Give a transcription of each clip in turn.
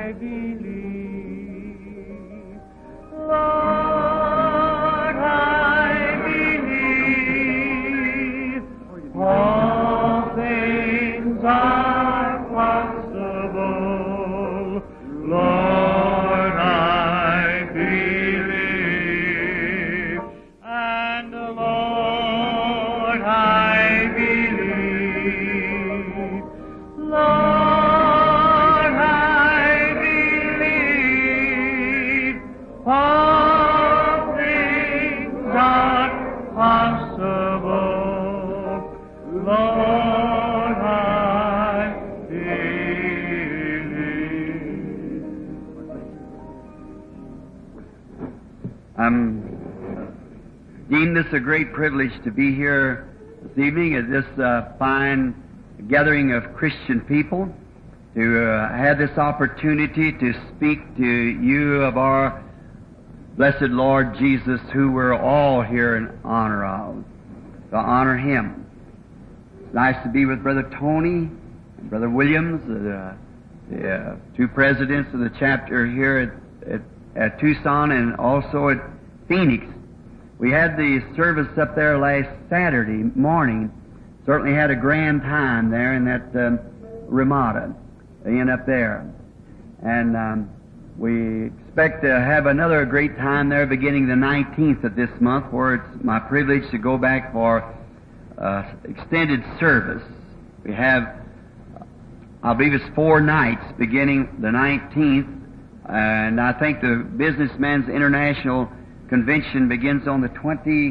I believe. Lord, I believe. All things are possible. Lord, I believe. And Lord, I believe. Lord, I believe. All things are possible. Lord, I believe. Deem this a great privilege to be here this evening at this fine gathering of Christian people, to have this opportunity to speak to you of our blessed Lord Jesus, who we're all here in honor of, to honor Him. It's nice to be with Brother Tony and Brother Williams, the two presidents of the chapter here at Tucson and also at Phoenix. We had the service up there last Saturday morning. Certainly had a grand time there in that Ramada Inn up there. And we expect to have another great time there beginning the 19th of this month, where it's my privilege to go back for extended service. We have, I believe it's 4 nights beginning the 19th, and I think the Businessmen's International Convention begins on the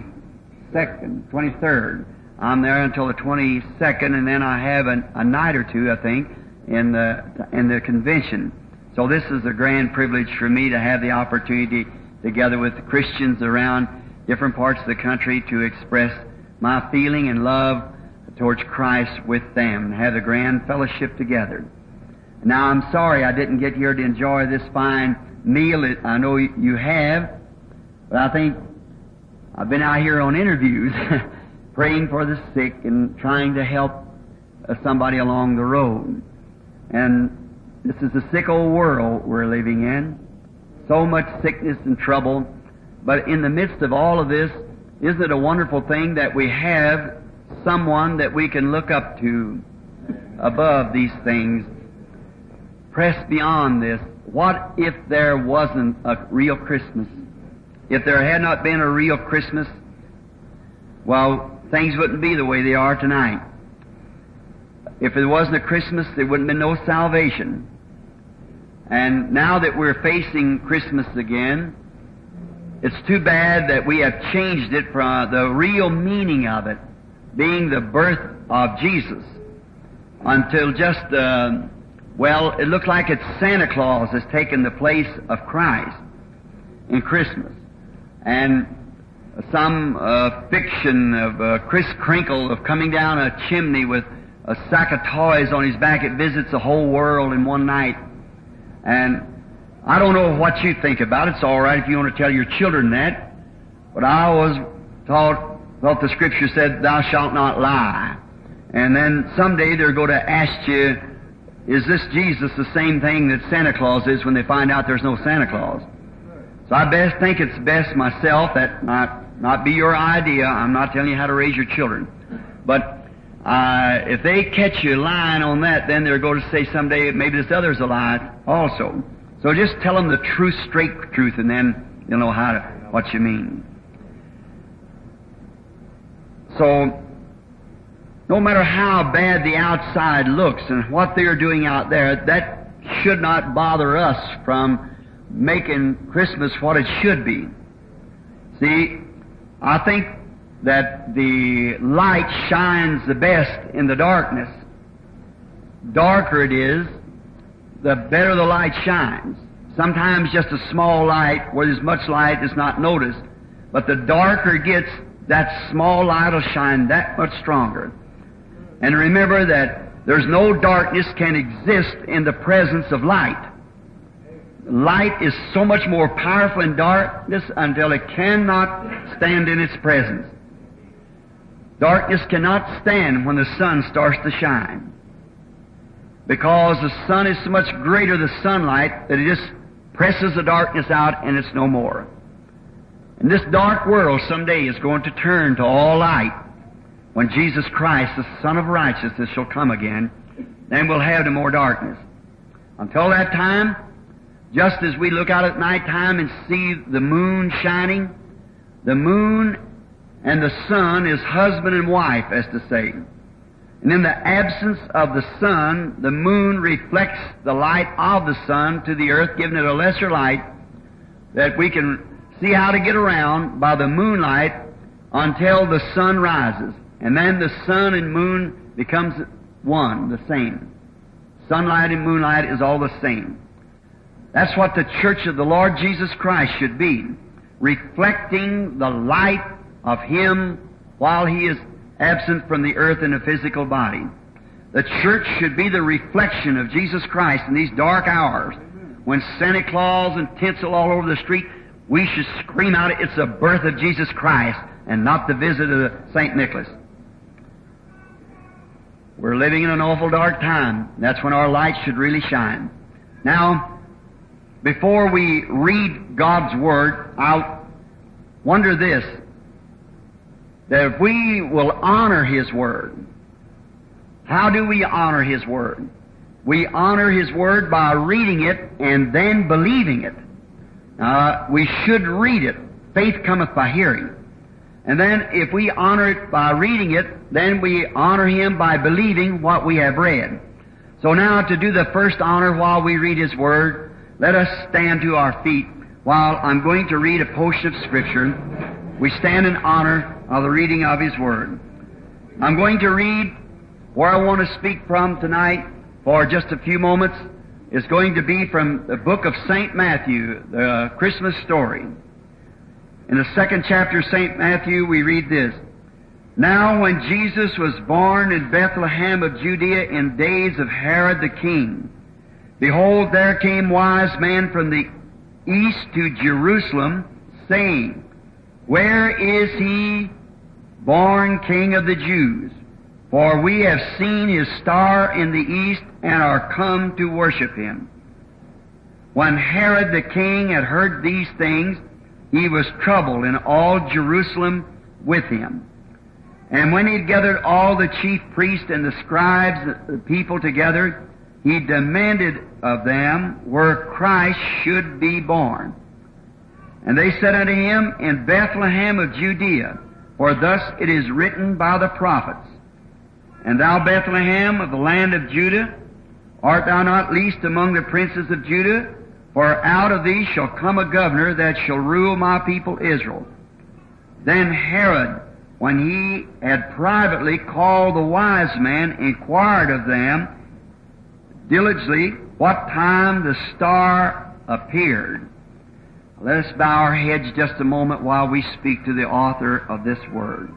23rd. I'm there until the 22nd, and then I have a night or two, I think, in the convention. So this is a grand privilege for me to have the opportunity, together with the Christians around different parts of the country, to express my feeling and love towards Christ with them, and have the grand fellowship together. Now, I'm sorry I didn't get here to enjoy this fine meal. I know you have, but I think I've been out here on interviews praying for the sick and trying to help somebody along the road. And this is a sick old world we're living in. So much sickness and trouble. But in the midst of all of this, isn't it a wonderful thing that we have someone that we can look up to above these things? Press beyond this. What if there wasn't a real Christmas? If there had not been a real Christmas, well, things wouldn't be the way they are tonight. If there wasn't a Christmas, there wouldn't be no salvation. And now that we're facing Christmas again, it's too bad that we have changed it from the real meaning of it, being the birth of Jesus, until just, it looks like it's Santa Claus has taken the place of Christ in Christmas. And some fiction of Kris Kringle of coming down a chimney with a sack of toys on his back. It visits the whole world in one night. And I don't know what you think about it. It's all right if you want to tell your children that. But I always thought the Scripture said, "Thou shalt not lie." And then someday they're going to ask you, is this Jesus the same thing that Santa Claus is, when they find out there's no Santa Claus? So I think it's best myself, that not be your idea. I'm not telling you how to raise your children. But if they catch you lying on that, then they're going to say someday maybe this other's a lie also. So just tell them the true, straight truth, and then you'll know what you mean. So, no matter how bad the outside looks and what they're doing out there, that should not bother us from making Christmas what it should be. See, I think that the light shines the best in the darkness. Darker it is, the better the light shines. Sometimes just a small light, where there's much light, is not noticed. But the darker it gets, that small light will shine that much stronger. And remember that there's no darkness can exist in the presence of light. Light is so much more powerful in darkness until it cannot stand in its presence. Darkness cannot stand when the sun starts to shine. because the sun is so much greater, the sunlight, that it just presses the darkness out and it's no more. And this dark world someday is going to turn to all light when Jesus Christ, the Son of Righteousness, shall come again. Then we'll have no more darkness. Until that time, just as we look out at night time and see the moon shining, the moon and the sun is husband and wife, as to say. And in the absence of the sun, the moon reflects the light of the sun to the earth, giving it a lesser light that we can see how to get around by the moonlight until the sun rises. And then the sun and moon becomes one, the same. Sunlight and moonlight is all the same. That's what the church of the Lord Jesus Christ should be, reflecting the light of Him while He is absent from the earth in a physical body. The church should be the reflection of Jesus Christ in these dark hours. When Santa Claus and tinsel all over the street, we should scream out, it's the birth of Jesus Christ and not the visit of St. Nicholas. We're living in an awful dark time. That's when our light should really shine. Now, before we read God's Word, I'll wonder this, that if we will honor His Word, how do we honor His Word? We honor His Word by reading it and then believing it. We should read it. Faith cometh by hearing. And then if we honor it by reading it, then we honor Him by believing what we have read. So now to do the first honor while we read His Word, let us stand to our feet while I'm going to read a portion of Scripture. We stand in honor of the reading of His Word. I'm going to read where I want to speak from tonight for just a few moments. Is going to be from the book of St. Matthew, the Christmas story. In the 2nd chapter of St. Matthew, we read this. Now when Jesus was born in Bethlehem of Judea in days of Herod the king, behold, there came wise men from the east to Jerusalem, saying, Where is He born King of the Jews? For we have seen His star in the east and are come to worship Him. When Herod the king had heard these things, he was troubled, and all Jerusalem with him. And when he had gathered all the chief priests and the scribes, the people together, he demanded of them where Christ should be born. And they said unto him, In Bethlehem of Judea, for thus it is written by the prophets, And thou, Bethlehem, of the land of Judah, art thou not least among the princes of Judah? For out of thee shall come a governor that shall rule my people Israel. Then Herod, when he had privately called the wise men, inquired of them diligently what time the star appeared. Let us bow our heads just a moment while we speak to the author of this word.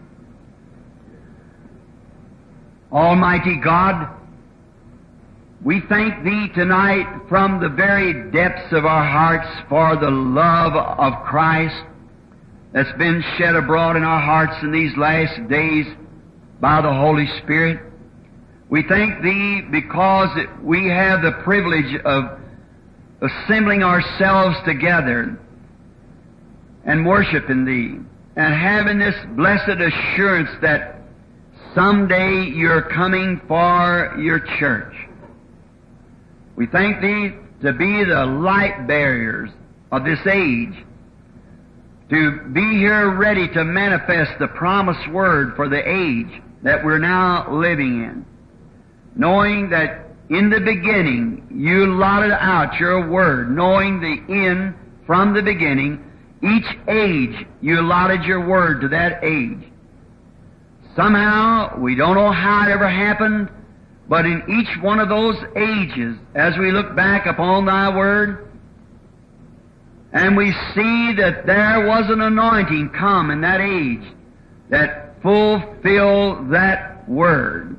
Almighty God, we thank Thee tonight from the very depths of our hearts for the love of Christ that's been shed abroad in our hearts in these last days by the Holy Spirit. We thank Thee because we have the privilege of assembling ourselves together and worshiping Thee and having this blessed assurance that someday You're coming for Your church. We thank Thee to be the light bearers of this age, to be here ready to manifest the promised word for the age that we're now living in, knowing that in the beginning You allotted out Your word, knowing the end from the beginning. Each age You allotted Your word to that age. Somehow, we don't know how it ever happened, but in each one of those ages, as we look back upon Thy Word, and we see that there was an anointing come in that age that fulfilled that Word.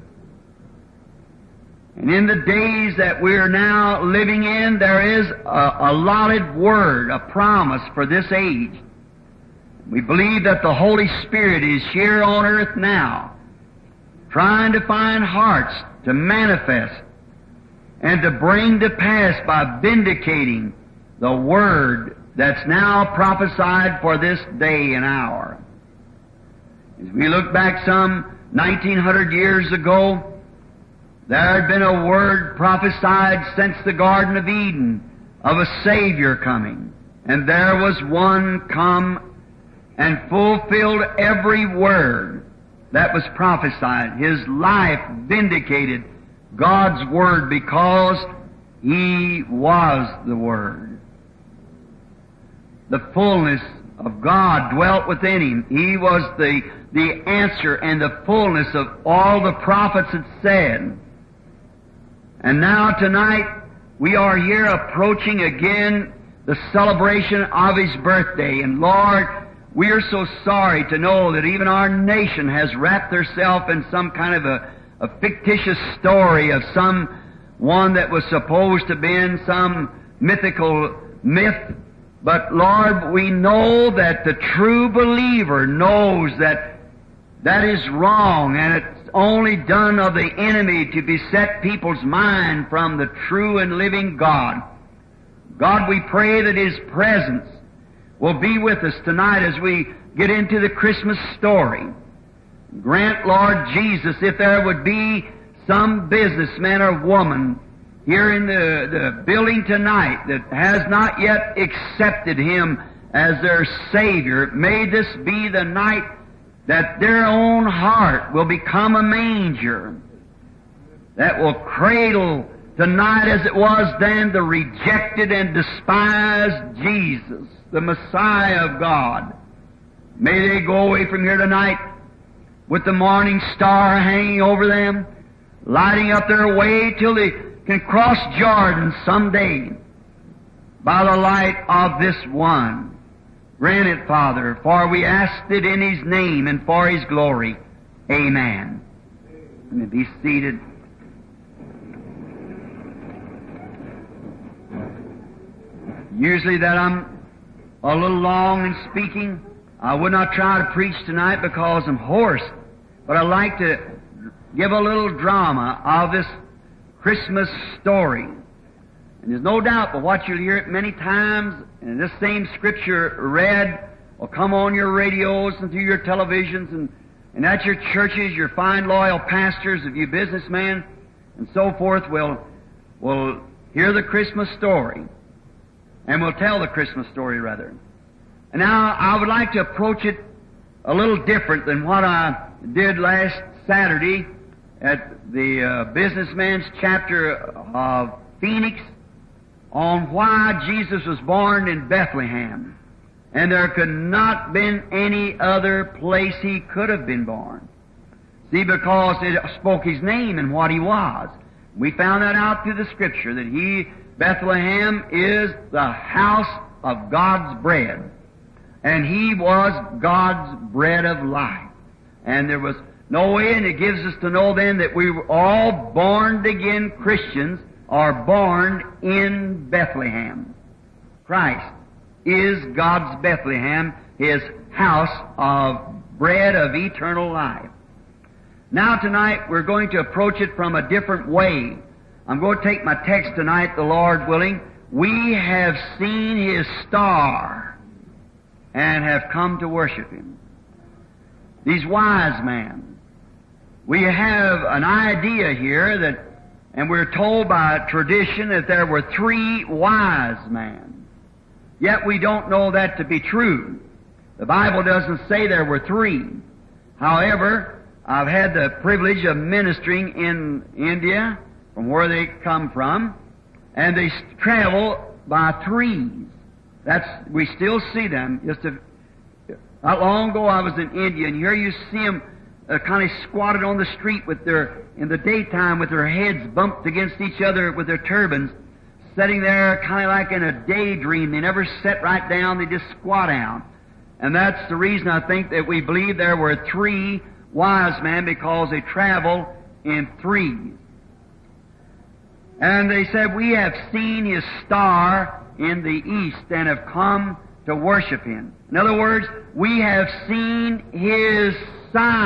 And in the days that we're now living in, there is a allotted Word, a promise for this age. We believe that the Holy Spirit is here on earth now, trying to find hearts to manifest and to bring to pass by vindicating the Word that's now prophesied for this day and hour. As we look back some 1900 years ago, there had been a word prophesied since the Garden of Eden of a Savior coming. And there was one come and fulfilled every word that was prophesied. His life vindicated God's Word because He was the Word. The fullness of God dwelt within Him. He was the answer and the fullness of all the prophets had said. And now tonight we are here approaching again the celebration of His birthday. And Lord, we are so sorry to know that even our nation has wrapped herself in some kind of a fictitious story of some one that was supposed to be in some mythical myth. But Lord, we know that the true believer knows that that is wrong, and it's only done of the enemy to beset people's mind from the true and living God. God, we pray that His presence will be with us tonight as we get into the Christmas story. Grant, Lord Jesus, if there would be some businessman or woman here in the building tonight that has not yet accepted Him as their Savior, may this be the night that their own heart will become a manger that will cradle tonight as it was then the rejected and despised Jesus, the Messiah of God. May they go away from here tonight with the morning star hanging over them, lighting up their way till they can cross Jordan someday by the light of this one. Grant it, Father, for we asked it in His name and for His glory. Amen. Let me be seated. Usually that I'm a little long in speaking. I would not try to preach tonight because I'm hoarse, but I'd like to give a little drama of this Christmas story. And there's no doubt but what you'll hear it many times, and this same scripture read will come on your radios and through your televisions and at your churches, your fine loyal pastors of you businessmen and so forth will hear the Christmas story. And will tell the Christmas story, rather. And now I would like to approach it a little different than what I did last Saturday at the businessman's chapter of Phoenix on why Jesus was born in Bethlehem. And there could not have been any other place He could have been born. See, because it spoke His name and what He was. We found that out through the Scripture, that Bethlehem is the house of God's bread. And He was God's bread of life. And there was no way, and it gives us to know then that we were all born-again Christians are born in Bethlehem. Christ is God's Bethlehem, His house of bread of eternal life. Now tonight we're going to approach it from a different way. I'm going to take my text tonight, the Lord willing. We have seen His star and have come to worship Him. These wise men. We have an idea here that, and we're told by tradition that there were 3 wise men. Yet we don't know that to be true. The Bible doesn't say there were 3. However, I've had the privilege of ministering in India, from where they come from, and they travel by 3s. We still see them. Not long ago I was in India, and here you see them kind of squatted on the street in the daytime with their heads bumped against each other with their turbans, sitting there kind of like in a daydream. They never sit right down, they just squat down. And that's the reason I think that we believe there were 3 wise men, because they travel in 3s. And they said, we have seen His star in the east and have come to worship Him. In other words, we have seen His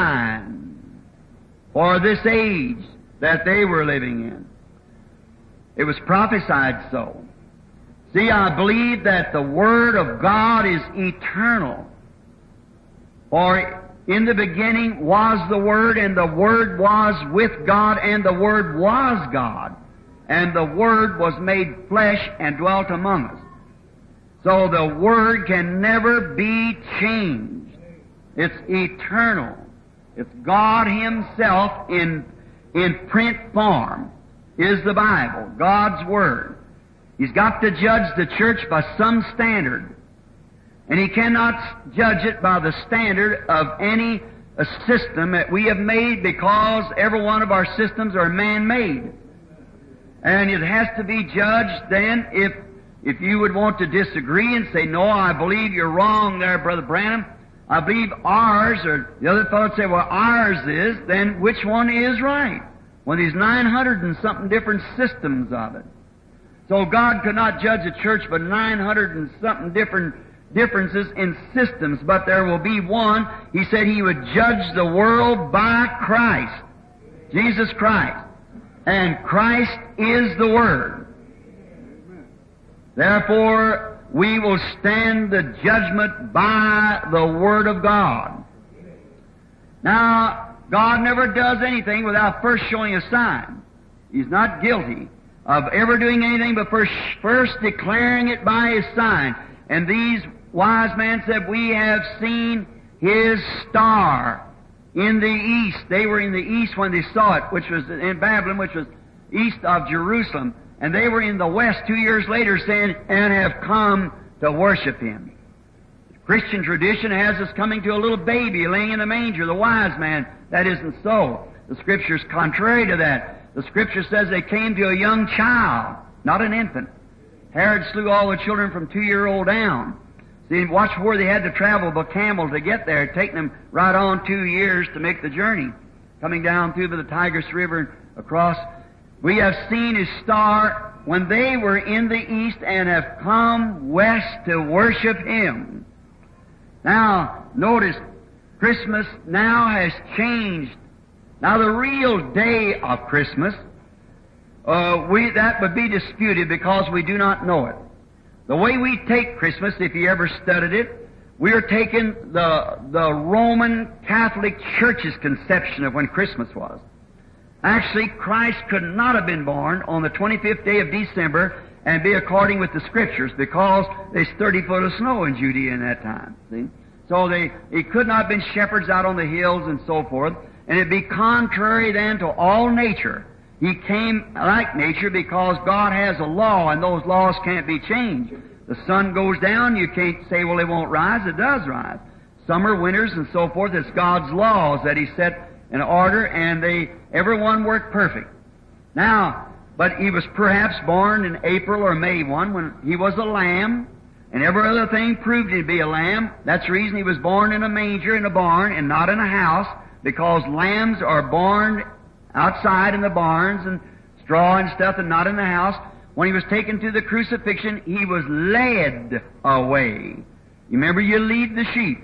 sign for this age that they were living in. It was prophesied so. See, I believe that the Word of God is eternal. For in the beginning was the Word, and the Word was with God, and the Word was God. And the Word was made flesh and dwelt among us. So the Word can never be changed. It's eternal. It's God Himself in print form is the Bible, God's Word. He's got to judge the church by some standard. And He cannot judge it by the standard of any system that we have made, because every one of our systems are man-made. And it has to be judged then, if you would want to disagree and say, no, I believe you're wrong there, Brother Branham. I believe ours, or the other fellow would say, well, ours is, then which one is right? Well, there's 900 and something different systems of it. So God could not judge a church by 900 and something differences in systems, but there will be one. He said He would judge the world by Christ, Jesus Christ. And Christ is the Word. Therefore, we will stand the judgment by the Word of God. Now, God never does anything without first showing a sign. He's not guilty of ever doing anything but first declaring it by His sign. And these wise men said, we have seen His star in the east. They were in the east when they saw it, which was in Babylon, which was east of Jerusalem. And they were in the west 2 years later, saying, and have come to worship Him. The Christian tradition has us coming to a little baby laying in a manger, the wise man. That isn't so. The Scripture's contrary to that. The Scripture says they came to a young child, not an infant. Herod slew all the children from 2-year-old down. See, watch where they had to travel by camel to get there, taking them right on 2 years to make the journey, coming down through the Tigris River and across. We have seen His star when they were in the east and have come west to worship Him. Now, notice, Christmas now has changed. Now, the real day of Christmas, that would be disputed because we do not know it. The way we take Christmas, if you ever studied it, we are taking the Roman Catholic Church's conception of when Christmas was. Actually, Christ could not have been born on the 25th day of December and be according with the Scriptures, because there's 30 foot of snow in Judea in that time. See? So he could not have been shepherds out on the hills and so forth, and it'd be contrary then to all nature. He came like nature because God has a law, and those laws can't be changed. The sun goes down, you can't say, well, it won't rise. It does rise. Summer, winters, and so forth, it's God's laws that He set in order, and everyone worked perfect. Now, but He was perhaps born in April or May 1 when He was a lamb, and every other thing proved Him to be a lamb. That's the reason He was born in a manger in a barn and not in a house, because lambs are born outside in the barns and straw and stuff, and not in the house. When He was taken to the crucifixion, He was led away. You remember, you lead the sheep.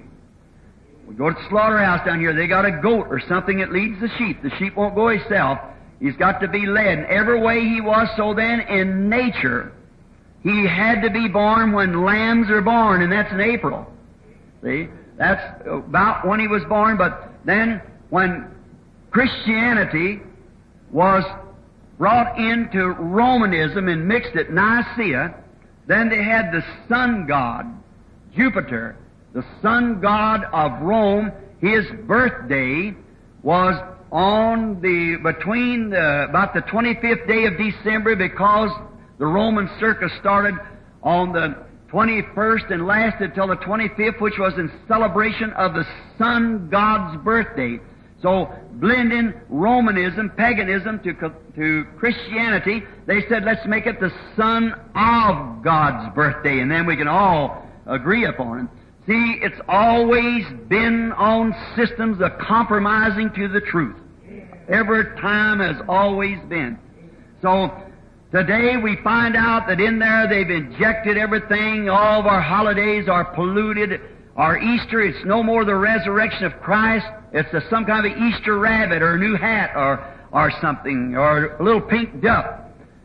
We go to the slaughterhouse down here, they got a goat or something that leads the sheep. The sheep won't go himself. He's got to be led. And every way He was, so then in nature, He had to be born when lambs are born, and that's in April. See? That's about when He was born, but then when Christianity was brought into Romanism and mixed at Nicaea, then they had the sun god, Jupiter, the sun god of Rome. His birthday was on about the 25th day of December, because the Roman circus started on the 21st and lasted till the 25th, which was in celebration of the sun god's birthday. So, blending Romanism, paganism to Christianity, they said, let's make it the Son of God's birthday, and then we can all agree upon it. See, it's always been on systems of compromising to the truth. Every time has always been. So, today we find out that in there they've injected everything. All of our holidays are polluted. Our Easter, it's no more the resurrection of Christ. It's some kind of Easter rabbit or a new hat or something, or a little pink duck.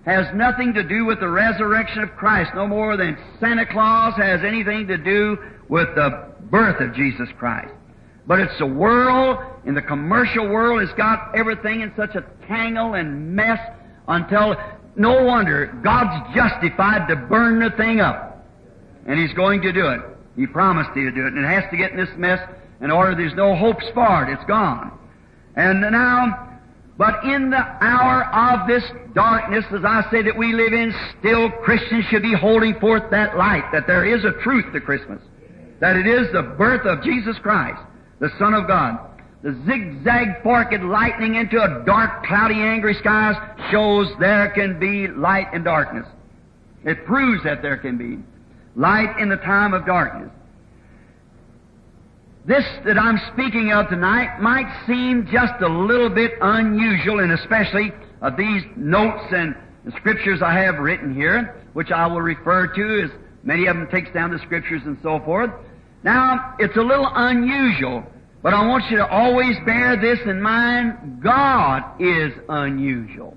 has nothing to do with the resurrection of Christ, no more than Santa Claus has anything to do with the birth of Jesus Christ. But it's the world, in the commercial world, has got everything in such a tangle and mess until no wonder God's justified to burn the thing up. And He's going to do it. He promised He'd do it. And it has to get in this mess in order there's no hopes for it. It's gone. And now, but in the hour of this darkness, as I say that we live in, still Christians should be holding forth that light, that there is a truth to Christmas, that it is the birth of Jesus Christ, the Son of God. The zigzag forked lightning into a dark, cloudy, angry skies shows there can be light in darkness. It proves that there can be light in the time of darkness. This that I'm speaking of tonight might seem just a little bit unusual, and especially of these notes and the scriptures I have written here, which I will refer to, as many of them takes down the scriptures and so forth. Now, it's a little unusual, but I want you to always bear this in mind. God is unusual.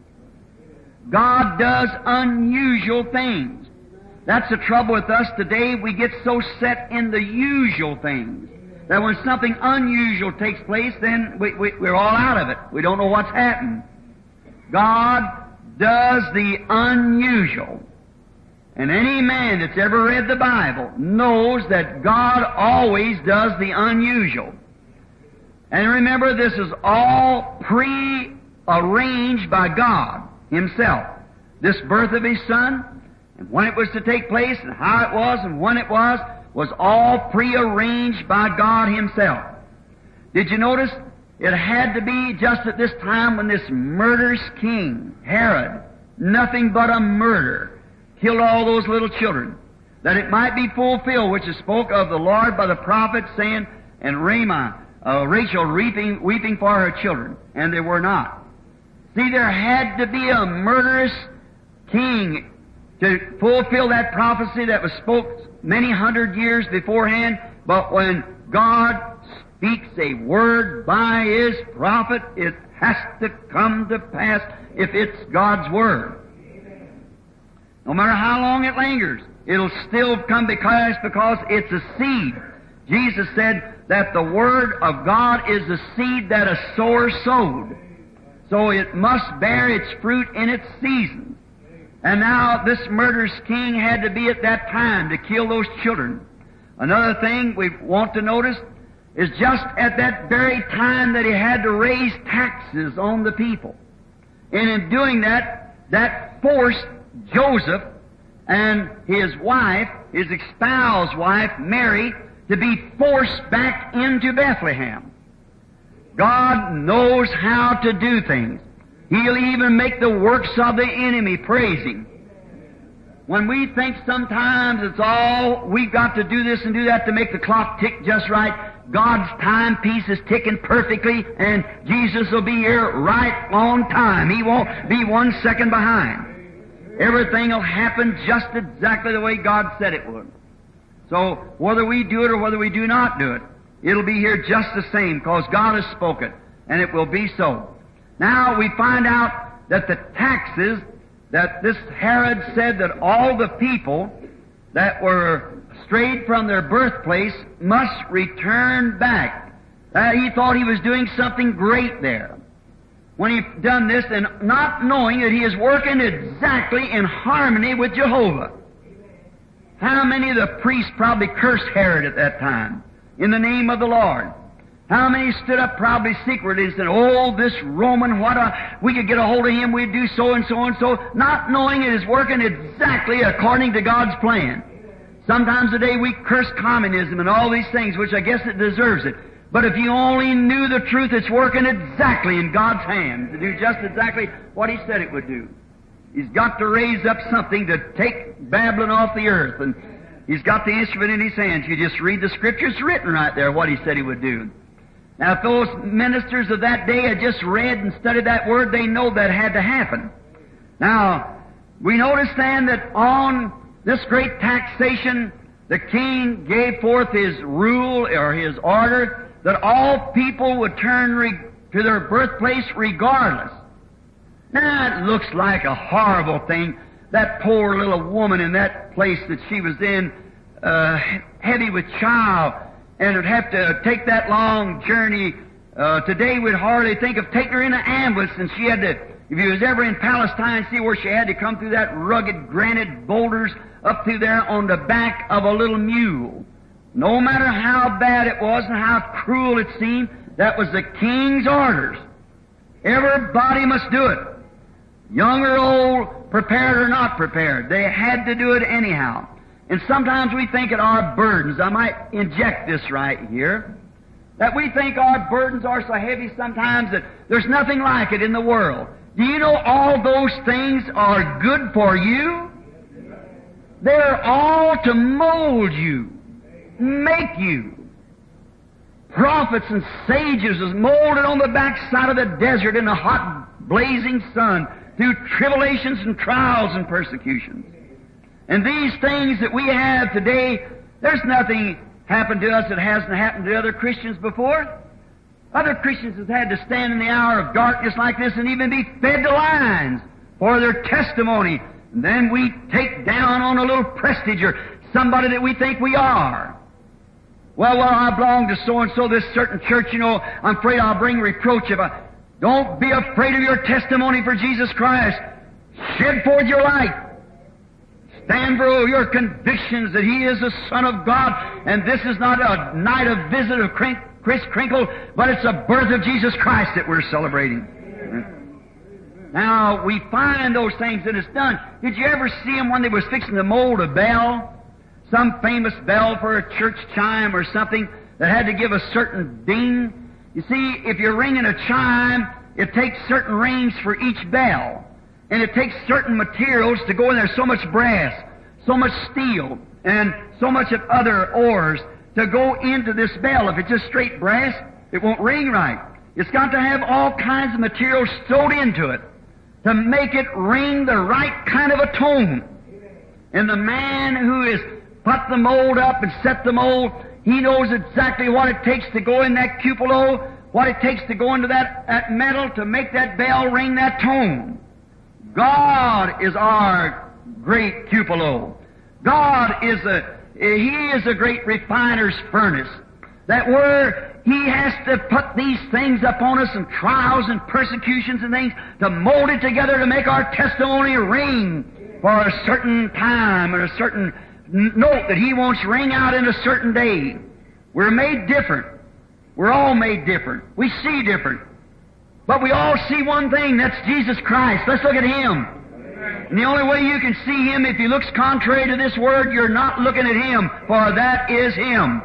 God does unusual things. That's the trouble with us today. We get so set in the usual things that when something unusual takes place, then we're all out of it. We don't know what's happened. God does the unusual. And any man that's ever read the Bible knows that God always does the unusual. And remember, this is all pre-arranged by God Himself. This birth of His Son, and when it was to take place, and how it was, and when it was all pre-arranged by God Himself. Did you notice? It had to be just at this time when this murderous king, Herod, nothing but a murderer, killed all those little children, that it might be fulfilled, which is spoke of the Lord by the prophet, saying, and Rachel weeping for her children, and they were not. See, there had to be a murderous king to fulfill that prophecy that was spoke many hundred years beforehand. But when God speaks a word by His prophet, it has to come to pass if it's God's word. No matter how long it lingers, it'll still come because it's a seed. Jesus said that the Word of God is the seed that a sower sowed. So it must bear its fruit in its season. And now this murderous king had to be at that time to kill those children. Another thing we want to notice is just at that very time that he had to raise taxes on the people. And in doing that, that forced Joseph and his wife, his espoused wife, Mary, to be forced back into Bethlehem. God knows how to do things. He'll even make the works of the enemy praise Him. When we think sometimes it's all, we've got to do this and do that to make the clock tick just right, God's timepiece is ticking perfectly, and Jesus will be here right on time. He won't be 1 second behind. Everything will happen just exactly the way God said it would. So whether we do it or whether we do not do it, it'll be here just the same, because God has spoken, and it will be so. Now we find out that the taxes, that this Herod said that all the people that were strayed from their birthplace must return back. He thought he was doing something great there when he done this, and not knowing that he is working exactly in harmony with Jehovah. How many of the priests probably cursed Herod at that time in the name of the Lord? How many stood up probably secretly and said, "Oh, this Roman, we could get a hold of him, we'd do so and so and so," not knowing it is working exactly according to God's plan. Sometimes today we curse communism and all these things, which I guess it deserves it. But if you only knew the truth, it's working exactly in God's hands to do just exactly what He said it would do. He's got to raise up something to take Babylon off the earth, and He's got the instrument in His hands. You just read the Scriptures, it's written right there what He said He would do. Now, if those ministers of that day had just read and studied that Word, they know that had to happen. Now, we notice then that on this great taxation, the king gave forth his rule or his order that all people would turn to their birthplace regardless. Now, it looks like a horrible thing. That poor little woman in that place that she was in, heavy with child, and would have to take that long journey. Today we'd hardly think of taking her in an ambulance, and she had to, if you was ever in Palestine, see where she had to come through that rugged granite boulders up through there on the back of a little mule. No matter how bad it was and how cruel it seemed, that was the king's orders. Everybody must do it. Young or old, prepared or not prepared. They had to do it anyhow. And sometimes we think it our burdens. I might inject this right here. That we think our burdens are so heavy sometimes that there's nothing like it in the world. Do you know all those things are good for you? They're all to mold you, make you. Prophets and sages was molded on the backside of the desert in the hot, blazing sun through tribulations and trials and persecutions. And these things that we have today, there's nothing happened to us that hasn't happened to other Christians before. Other Christians have had to stand in the hour of darkness like this and even be fed to lions for their testimony. And then we take down on a little prestige or somebody that we think we are. Well, I belong to so-and-so, this certain church, you know, I'm afraid I'll bring reproach if I... Don't be afraid of your testimony for Jesus Christ. Shed forth your light. Stand for your convictions that He is the Son of God, and this is not a night of visit of Kris Kringle, but it's the birth of Jesus Christ that we're celebrating. Now, we find those things that it's done. Did you ever see them when they was fixing to mold a bell? Some famous bell for a church chime or something that had to give a certain ding? You see, if you're ringing a chime, it takes certain rings for each bell. And it takes certain materials to go in there, so much brass, so much steel, and so much of other ores to go into this bell. If it's just straight brass, it won't ring right. It's got to have all kinds of materials sewed into it to make it ring the right kind of a tone. And the man who has put the mold up and set the mold, he knows exactly what it takes to go in that cupola, what it takes to go into that metal to make that bell ring that tone. God is our great cupola. God is He is a great refiner's furnace. That where He has to put these things upon us and trials and persecutions and things to mold it together to make our testimony ring for a certain time and a certain note that He wants ring out in a certain day. We're made different. We're all made different. We see different. But we all see one thing, that's Jesus Christ. Let's look at Him. And the only way you can see Him, if He looks contrary to this Word, you're not looking at Him, for that is Him.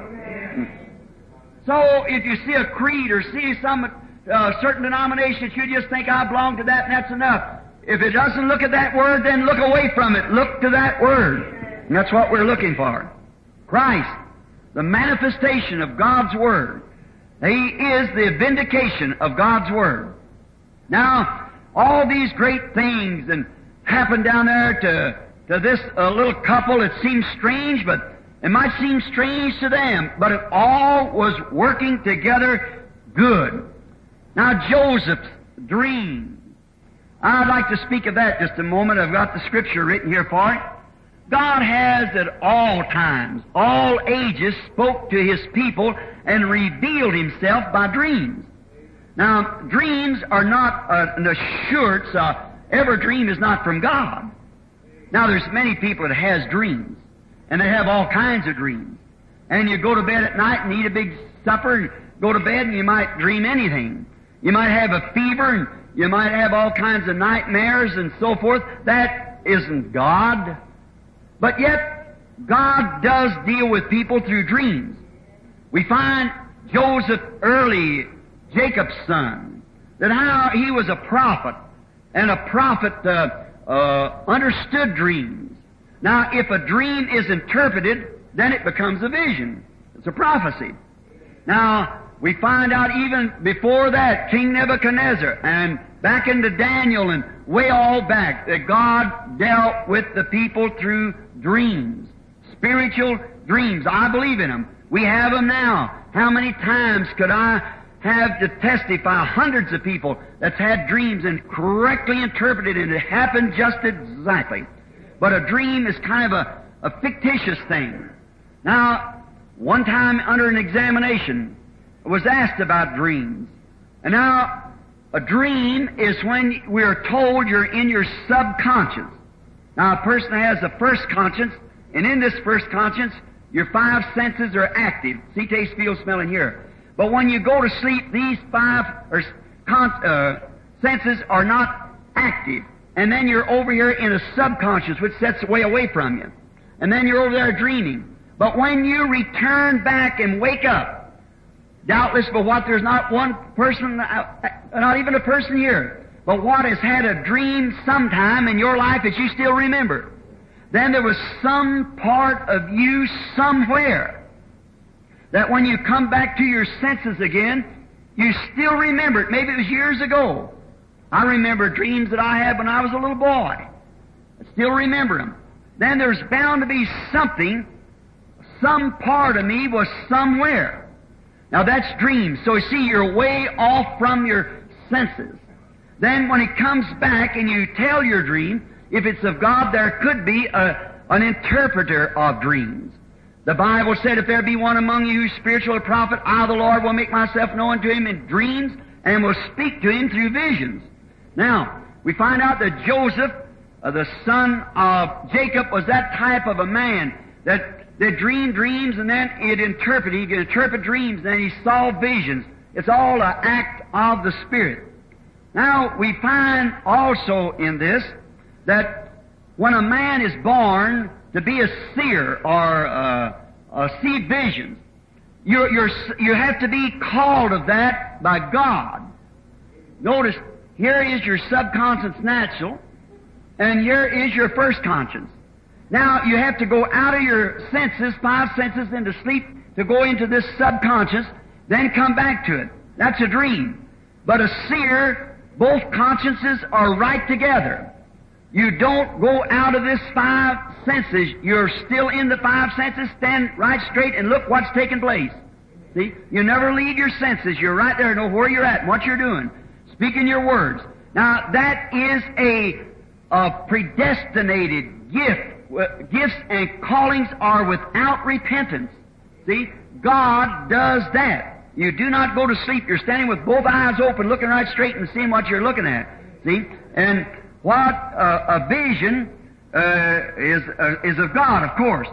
So if you see a creed or see some certain denomination, you just think, I belong to that and that's enough. If it doesn't look at that Word, then look away from it. Look to that Word. And that's what we're looking for. Christ, the manifestation of God's Word. He is the vindication of God's Word. Now, all these great things and happened down there to this little couple, it seems strange, but it might seem strange to them, but it all was working together good. Now, Joseph's dream. I'd like to speak of that just a moment. I've got the Scripture written here for it. God has at all times, all ages, spoke to His people and revealed Himself by dreams. Now, dreams are not an assurance. Every dream is not from God. Now, there's many people that has dreams, and they have all kinds of dreams. And you go to bed at night and eat a big supper, and go to bed and you might dream anything. You might have a fever, and you might have all kinds of nightmares and so forth. That isn't God. But yet, God does deal with people through dreams. We find Joseph early, Jacob's son, that how he was a prophet, and a prophet understood dreams. Now, if a dream is interpreted, then it becomes a vision. It's a prophecy. Now, we find out even before that, King Nebuchadnezzar, and back into Daniel, and way all back, that God dealt with the people through dreams. Spiritual dreams. I believe in them. We have them now. How many times could I have to testify hundreds of people that's had dreams and correctly interpreted, and it happened just exactly. But a dream is kind of a fictitious thing. Now, one time under an examination, I was asked about dreams. And now, a dream is when we are told you're in your subconscious. Now, a person has a first conscience, and in this first conscience, your five senses are active. See, taste, feel, smell, and hear. But when you go to sleep, these five senses are not active. And then you're over here in a subconscious, which sets way away from you. And then you're over there dreaming. But when you return back and wake up, doubtless for what there's not one person, not even a person here, but what has had a dream sometime in your life that you still remember. Then there was some part of you somewhere that when you come back to your senses again, you still remember it. Maybe it was years ago. I remember dreams that I had when I was a little boy. I still remember them. Then there's bound to be something, some part of me was somewhere. Now that's dreams. So you see, you're way off from your senses. Then when it comes back and you tell your dream, if it's of God, there could be an interpreter of dreams. The Bible said, if there be one among you spiritual or prophet, I, the Lord, will make myself known to him in dreams and will speak to him through visions. Now, we find out that Joseph, the son of Jacob, was that type of a man that dreamed dreams and then he could interpret dreams and then he saw visions. It's all an act of the Spirit. Now, we find also in this that when a man is born to be a seer or see visions, you have to be called of that by God. Notice, here is your subconscious natural, and here is your first conscience. Now, you have to go out of your senses, five senses, into sleep to go into this subconscious, then come back to it. That's a dream. But a seer, both consciences are right together. You don't go out of this five senses. You're still in the five senses. Stand right straight and look what's taking place. See? You never leave your senses. You're right there, know where you're at and what you're doing. Speaking your words. Now, that is a predestinated gift. Gifts and callings are without repentance. See? God does that. You do not go to sleep. You're standing with both eyes open, looking right straight and seeing what you're looking at. See? And what a vision is of God, of course.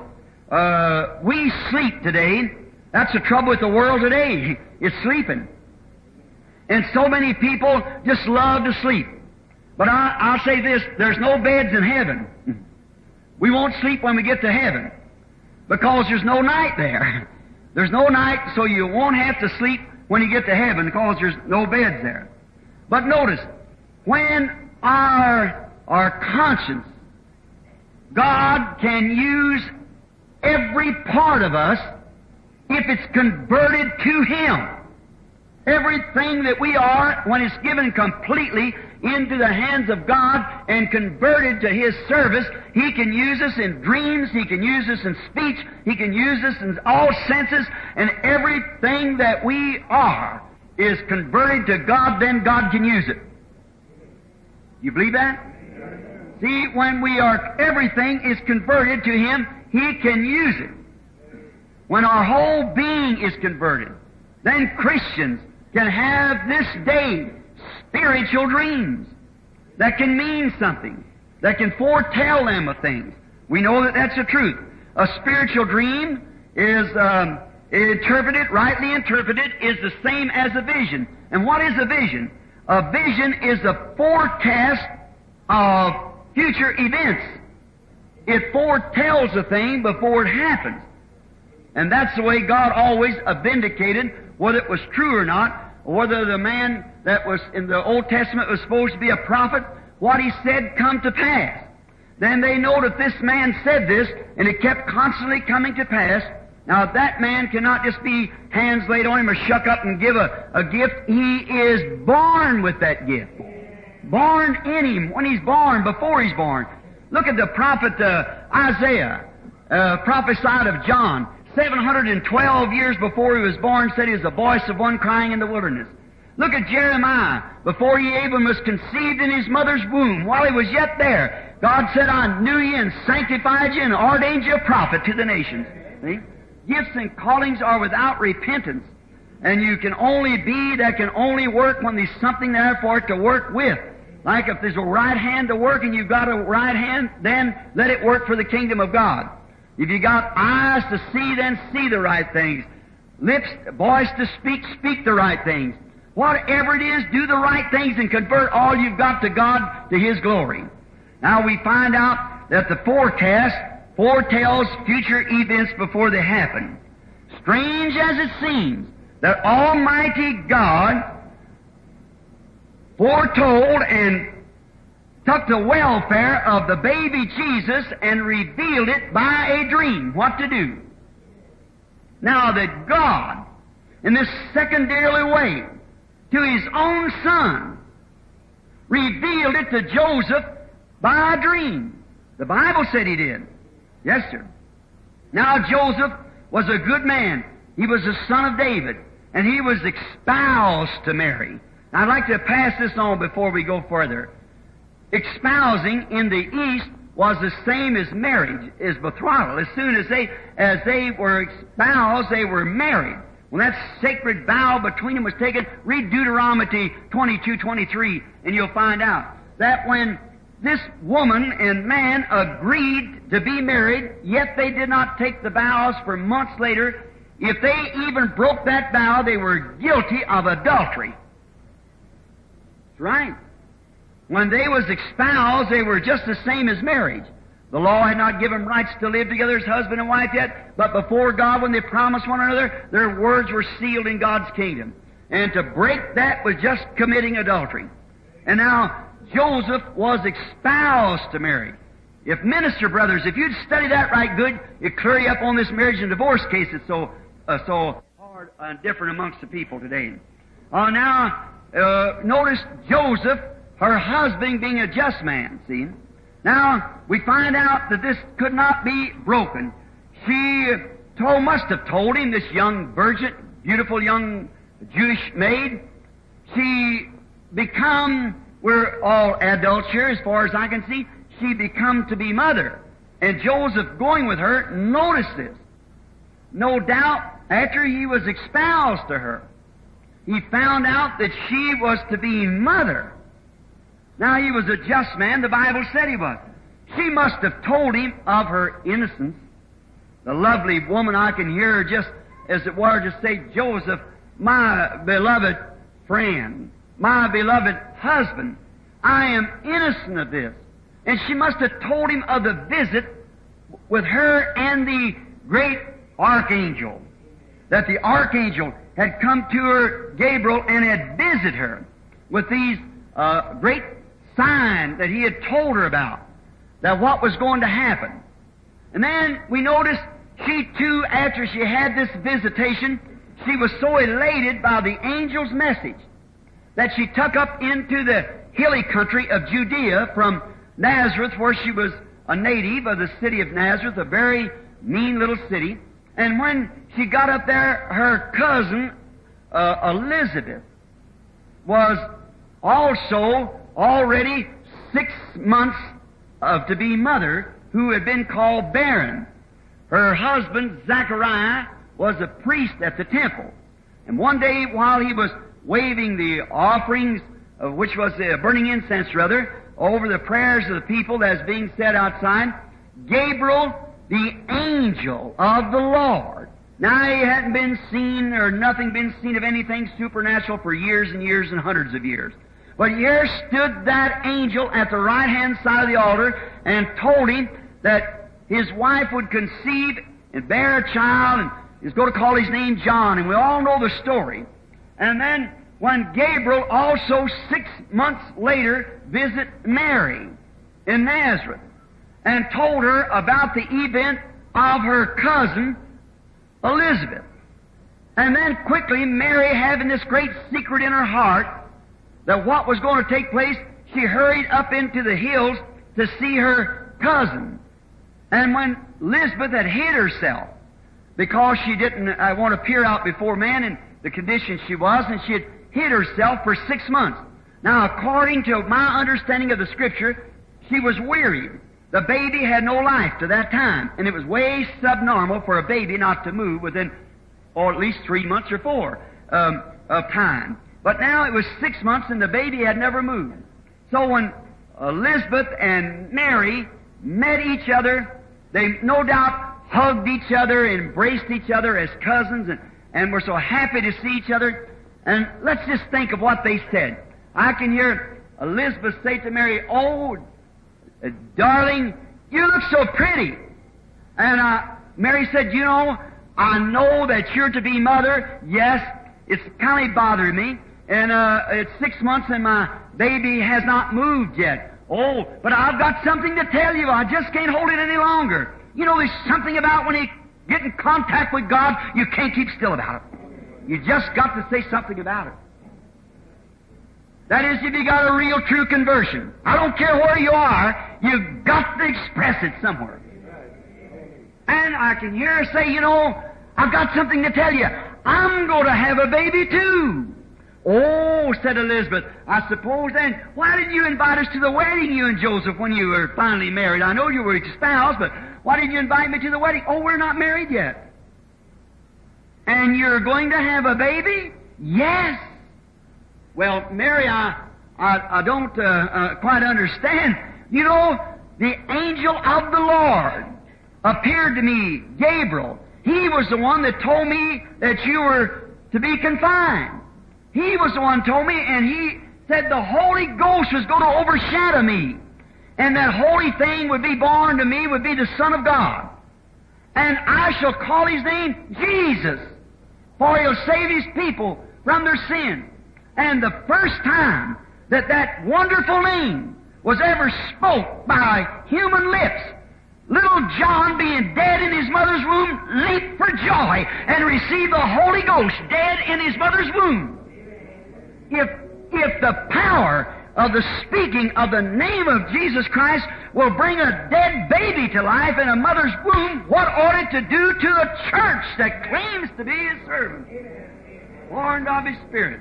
We sleep today. That's the trouble with the world today. It's sleeping. And so many people just love to sleep. But I'll say this, there's no beds in heaven. We won't sleep when we get to heaven because there's no night there. There's no night, so you won't have to sleep when you get to heaven because there's no beds there. But notice, when our conscience, God can use every part of us if it's converted to Him. Everything that we are, when it's given completely into the hands of God and converted to His service, He can use us in dreams, He can use us in speech, He can use us in all senses, and everything that we are is converted to God, then God can use it. You believe that? See, when everything is converted to Him, He can use it. When our whole being is converted, then Christians can have this day spiritual dreams that can mean something, that can foretell them of things. We know that that's the truth. A spiritual dream is rightly interpreted, is the same as a vision. And what is a vision? A vision is a forecast of future events. It foretells a thing before it happens. And that's the way God always vindicated whether it was true or not, or whether the man that was in the Old Testament was supposed to be a prophet, what he said come to pass. Then they know that this man said this, and it kept constantly coming to pass. Now that man cannot just be hands laid on him or shuck up and give a gift. He is born with that gift. Born in him when he's born, before he's born. Look at the prophet Isaiah, prophesied of John. 712 years before he was born, said he was the voice of one crying in the wilderness. Look at Jeremiah. Before he even was conceived in his mother's womb, while he was yet there, God said, I knew you and sanctified you and ordained you a prophet to the nations. See? Gifts and callings are without repentance. And you can only be, that can only work when there's something there for it to work with. Like if there's a right hand to work and you've got a right hand, then let it work for the kingdom of God. If you got eyes to see, then see the right things. Lips, voice to speak, speak the right things. Whatever it is, do the right things and convert all you've got to God, to His glory. Now we find out that the forecast foretells future events before they happen. Strange as it seems, that Almighty God foretold and took the welfare of the baby Jesus and revealed it by a dream, what to do. Now that God, in this secondarily way, to His own Son, revealed it to Joseph by a dream. The Bible said He did. Yes, sir. Now Joseph was a good man. He was the son of David, and he was espoused to Mary. Now, I'd like to pass this on before we go further. Espousing in the East was the same as marriage, as betrothal. As soon as they were espoused, they were married. When that sacred vow between them was taken, read Deuteronomy 22:23, and you'll find out that when this woman and man agreed to be married, yet they did not take the vows for months later, if they even broke that vow, they were guilty of adultery. That's right. When they was espoused, they were just the same as marriage. The law had not given rights to live together as husband and wife yet, but before God, when they promised one another, their words were sealed in God's kingdom. And to break that was just committing adultery. And now, Joseph was espoused to Mary. If minister brothers, if you'd study that right good, it'd clear you up on this marriage and divorce case that's so hard and different amongst the people today. Notice Joseph, her husband, being a just man, see? Now, we find out that this could not be broken. She must have told him, this young virgin, beautiful young Jewish maid, we're all adults here as far as I can see, she become to be mother. And Joseph going with her noticed this. No doubt, after he was espoused to her, he found out that she was to be mother. Now, he was a just man, the Bible said he was. She must have told him of her innocence. The lovely woman, I can hear her just, as it were, just say, Joseph, my beloved friend, my beloved husband, I am innocent of this. And she must have told him of the visit with her and the great archangel. That the archangel had come to her, Gabriel, and had visited her with these great signs that he had told her about, that what was going to happen. And then we noticed she too, after she had this visitation, she was so elated by the angel's message that she took up into the hilly country of Judea from Nazareth, where she was a native of the city of Nazareth, a very mean little city. And when she got up there, her cousin, Elizabeth, was also already 6 months to be mother, who had been called barren. Her husband, Zachariah, was a priest at the temple. And one day, while he was waving the offerings, which was burning incense, over the prayers of the people that was being said outside, Gabriel, the angel of the Lord. Now, he hadn't been seen, or nothing been seen of anything supernatural for years and years and hundreds of years. But here stood that angel at the right-hand side of the altar and told him that his wife would conceive and bear a child, and he's going to call his name John, and we all know the story. And then, when Gabriel also 6 months later visited Mary in Nazareth and told her about the event of her cousin Elizabeth. And then quickly, Mary, having this great secret in her heart that what was going to take place, she hurried up into the hills to see her cousin. And when Elizabeth had hid herself, because she didn't want to appear out before man in the condition she was, and she had hid herself for 6 months. Now, according to my understanding of the Scripture, she was wearied. The baby had no life to that time, and it was way subnormal for a baby not to move within, or at least 3 months or 4 of time. But now it was 6 months, and the baby had never moved. So when Elizabeth and Mary met each other, they no doubt hugged each other, embraced each other as cousins, and were so happy to see each other. And let's just think of what they said. I can hear Elizabeth say to Mary, "Oh, darling, you look so pretty." And Mary said, "You know, I know that you're to be mother. Yes, it's kind of bothering me. And it's 6 months and my baby has not moved yet. Oh, but I've got something to tell you. I just can't hold it any longer." You know, there's something about when you get in contact with God, you can't keep still about it. You just got to say something about it. That is, if you got a real, true conversion. I don't care where you are, you've got to express it somewhere. And I can hear her say, "You know, I've got something to tell you. I'm going to have a baby too." "Oh," said Elizabeth, "I suppose then, why didn't you invite us to the wedding, you and Joseph, when you were finally married? I know you were espoused, but why didn't you invite me to the wedding?" "Oh, we're not married yet." "And you're going to have a baby?" "Yes." "Well, Mary, I don't quite understand. You know, the angel of the Lord appeared to me, Gabriel. He was the one that told me that you were to be confined. He was the one who told me, and he said the Holy Ghost was going to overshadow me. And that holy thing would be born to me, would be the Son of God. And I shall call His name Jesus, for He'll save His people from their sin." And the first time that that wonderful name was ever spoke by human lips, little John, being dead in his mother's womb, leaped for joy and received the Holy Ghost dead in his mother's womb. If the power of the speaking of the name of Jesus Christ will bring a dead baby to life in a mother's womb, what ought it to do to a church that claims to be His servant, born of His Spirit?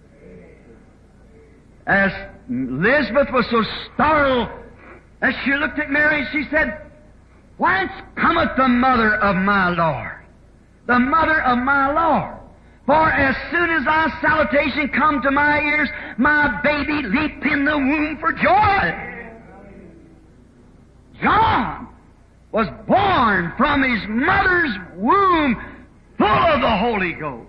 As Elizabeth was so startled as she looked at Mary, she said, "Whence cometh the mother of my Lord? The mother of my Lord. For as soon as thy salutation come to my ears, my baby leaped in the womb for joy." John was born from his mother's womb full of the Holy Ghost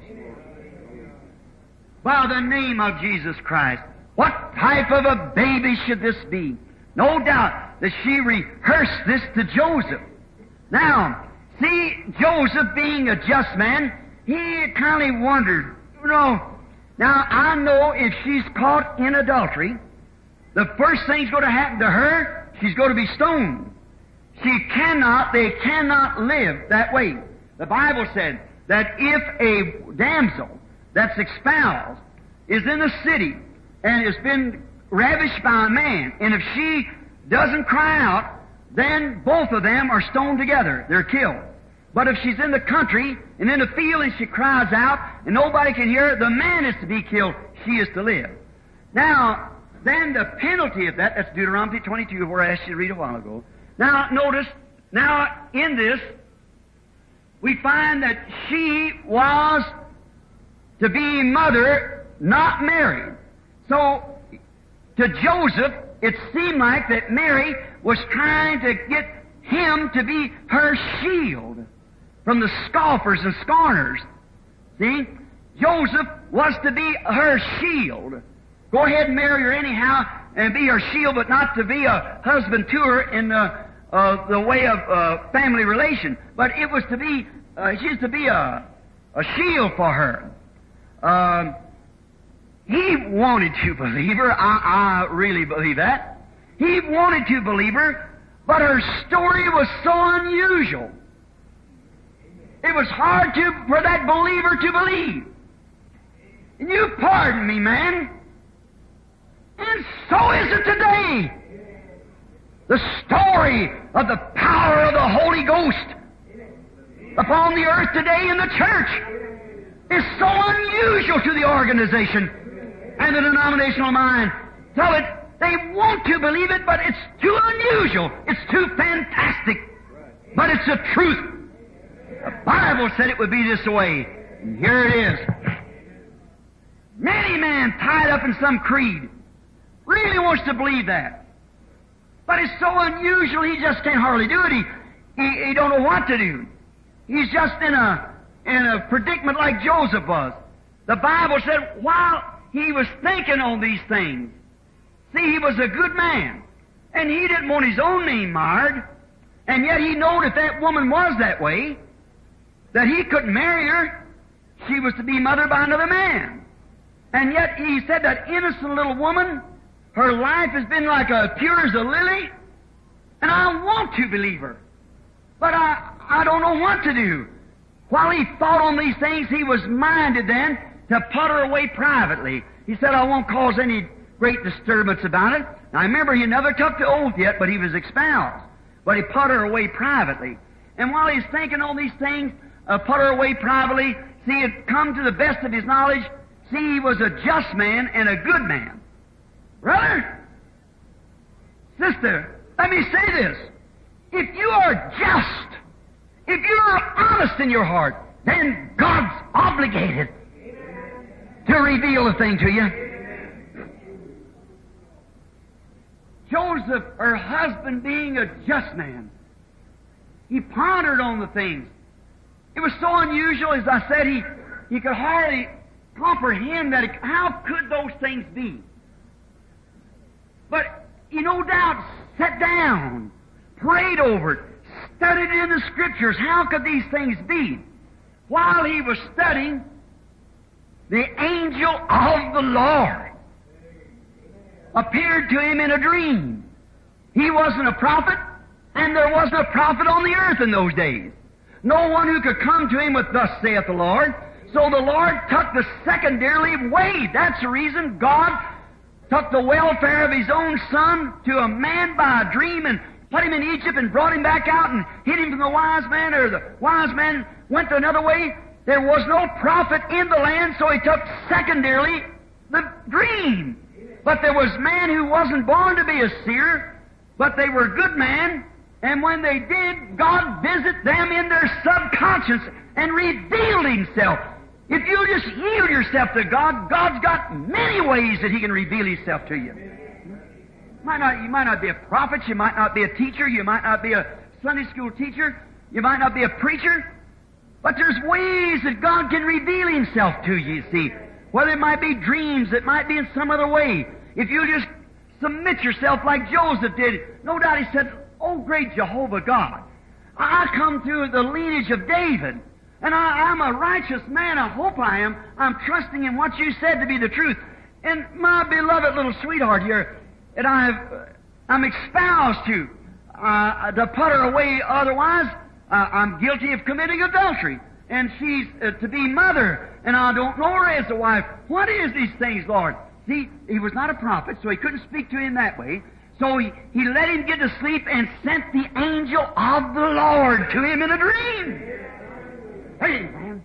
by the name of Jesus Christ. What type of a baby should this be? No doubt that she rehearsed this to Joseph. Now, see, Joseph being a just man, he kind of wondered, you know, now I know if she's caught in adultery, the first thing's going to happen to her, she's going to be stoned. They cannot live that way. The Bible said that if a damsel that's espoused is in the city and has been ravished by a man, and if she doesn't cry out, then both of them are stoned together. They're killed. But if she's in the country and in the field and she cries out and nobody can hear her, the man is to be killed, she is to live. Now, then the penalty of that's Deuteronomy 22, where I asked you to read a while ago. Now, notice, now in this, we find that she was to be mother, not married. So, to Joseph, it seemed like that Mary was trying to get him to be her shield from the scoffers and scorners. See? Joseph was to be her shield. Go ahead and marry her anyhow and be her shield, but not to be a husband to her in the way of family relation. But it was to be, she's to be a shield for her. He wanted to believe her. I really believe that. He wanted to believe her, but her story was so unusual. It was hard for that believer to believe. And you pardon me, man. And so is it today. The story of the power of the Holy Ghost upon the earth today in the church is so unusual to the organization and the denominational mind. So they want to believe it, but it's too unusual. It's too fantastic. But it's the truth. The Bible said it would be this way. And here it is. Many men tied up in some creed really wants to believe that. But it's so unusual he just can't hardly do it. He don't know what to do. He's just in a predicament like Joseph was. The Bible said while he was thinking on these things, see, he was a good man, and he didn't want his own name marred, and yet he knew if that woman was that way, that he couldn't marry her. She was to be mothered by another man. And yet he said that innocent little woman, her life has been like pure as a lily, and I want to believe her. But I don't know what to do. While he thought on these things, he was minded then to put her away privately. He said, I won't cause any great disturbance about it. Now remember, he never took the oath yet, but he was espoused. But he put her away privately. And while he's thinking on these things, put her away privately, see, it come to the best of his knowledge, see, he was a just man and a good man. Brother, sister, let me say this. If you are just, if you are honest in your heart, then God's obligated to reveal a thing to you. Joseph, her husband, being a just man, he pondered on the things. It was so unusual, as I said, he could hardly comprehend that. How could those things be? But he no doubt sat down, prayed over it, studied in the Scriptures. How could these things be? While he was studying, the angel of the Lord appeared to him in a dream. He wasn't a prophet, and there wasn't a prophet on the earth in those days. No one who could come to him with, thus saith the Lord. So the Lord took the secondarily way. That's the reason God took the welfare of His own Son to a man by a dream and put him in Egypt and brought him back out and hid him from the wise man, or the wise man went to another way. There was no prophet in the land, so he took secondarily the dream. But there was man who wasn't born to be a seer, but they were good men, and when they did, God visited them in their subconscious and revealed Himself. If you just yield yourself to God, God's got many ways that He can reveal Himself to you. You might not be a prophet, you might not be a teacher, you might not be a Sunday school teacher, you might not be a preacher, but there's ways that God can reveal Himself to you, see. Whether it might be dreams, it might be in some other way. If you just submit yourself like Joseph did, no doubt he said, oh, great Jehovah God, I come through the lineage of David, and I'm a righteous man, I hope I am. I'm trusting in what you said to be the truth. And my beloved little sweetheart here, that I'm espoused to put her away, otherwise I'm guilty of committing adultery. And she's to be mother, and I don't know her as a wife. What is these things, Lord? See, he was not a prophet, so he couldn't speak to him that way. So he let him get to sleep and sent the angel of the Lord to him in a dream. Amen.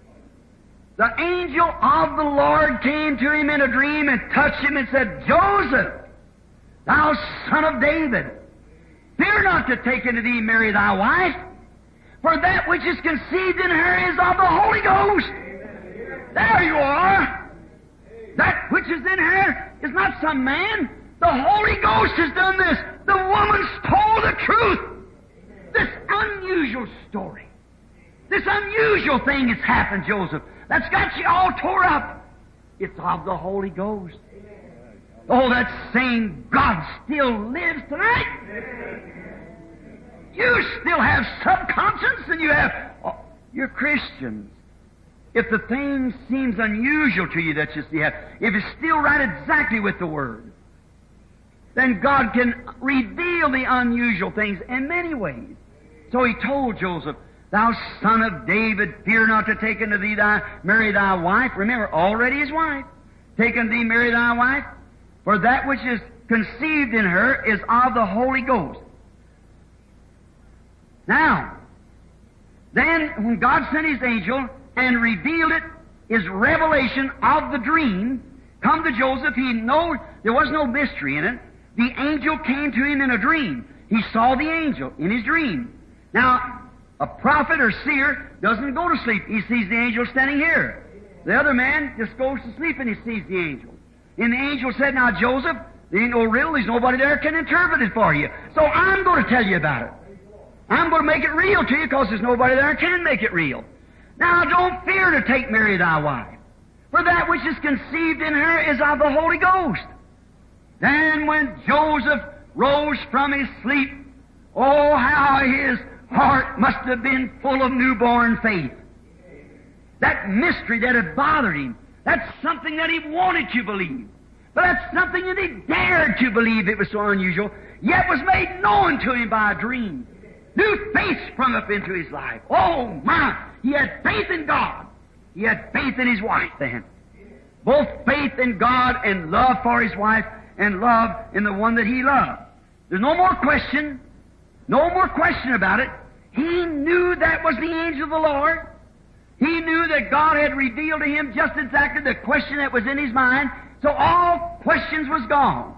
The angel of the Lord came to him in a dream and touched him and said, Joseph, thou son of David, fear not to take unto thee Mary thy wife, for that which is conceived in her is of the Holy Ghost. There you are. That which is in her is not some man. The Holy Ghost has done this. The woman's told the truth. This unusual story, this unusual thing has happened, Joseph, that's got you all tore up. It's of the Holy Ghost. Oh, that same God still lives tonight. You still have subconscience, and you're Christians. If the thing seems unusual to you that you see, if it's still right exactly with the Word, then God can reveal the unusual things in many ways. So He told Joseph, thou son of David, fear not to take unto thee Mary thy wife. Remember, already his wife. Take unto thee Mary thy wife, for that which is conceived in her is of the Holy Ghost. Now, Then, when God sent His angel and revealed it, His revelation of the dream, come to Joseph, there was no mystery in it. The angel came to him in a dream. He saw the angel in his dream. Now, a prophet or seer doesn't go to sleep. He sees the angel standing here. The other man just goes to sleep and he sees the angel. And the angel said, now, Joseph, there ain't no riddle. There's nobody there can interpret it for you. So I'm going to tell you about it. I'm going to make it real to you because there's nobody there can make it real. Now, don't fear to take Mary thy wife, for that which is conceived in her is of the Holy Ghost. Then when Joseph rose from his sleep, oh, how his heart must have been full of newborn faith. That mystery that had bothered him, that's something that he wanted to believe. But that's something that he dared to believe. It was so unusual, yet was made known to him by a dream. New faith sprung up into his life. Oh, my! He had faith in God. He had faith in his wife then. Both faith in God and love for his wife and love in the one that he loved. There's no more question. No more question about it. He knew that was the angel of the Lord. He knew that God had revealed to him just exactly the question that was in his mind. So all questions was gone.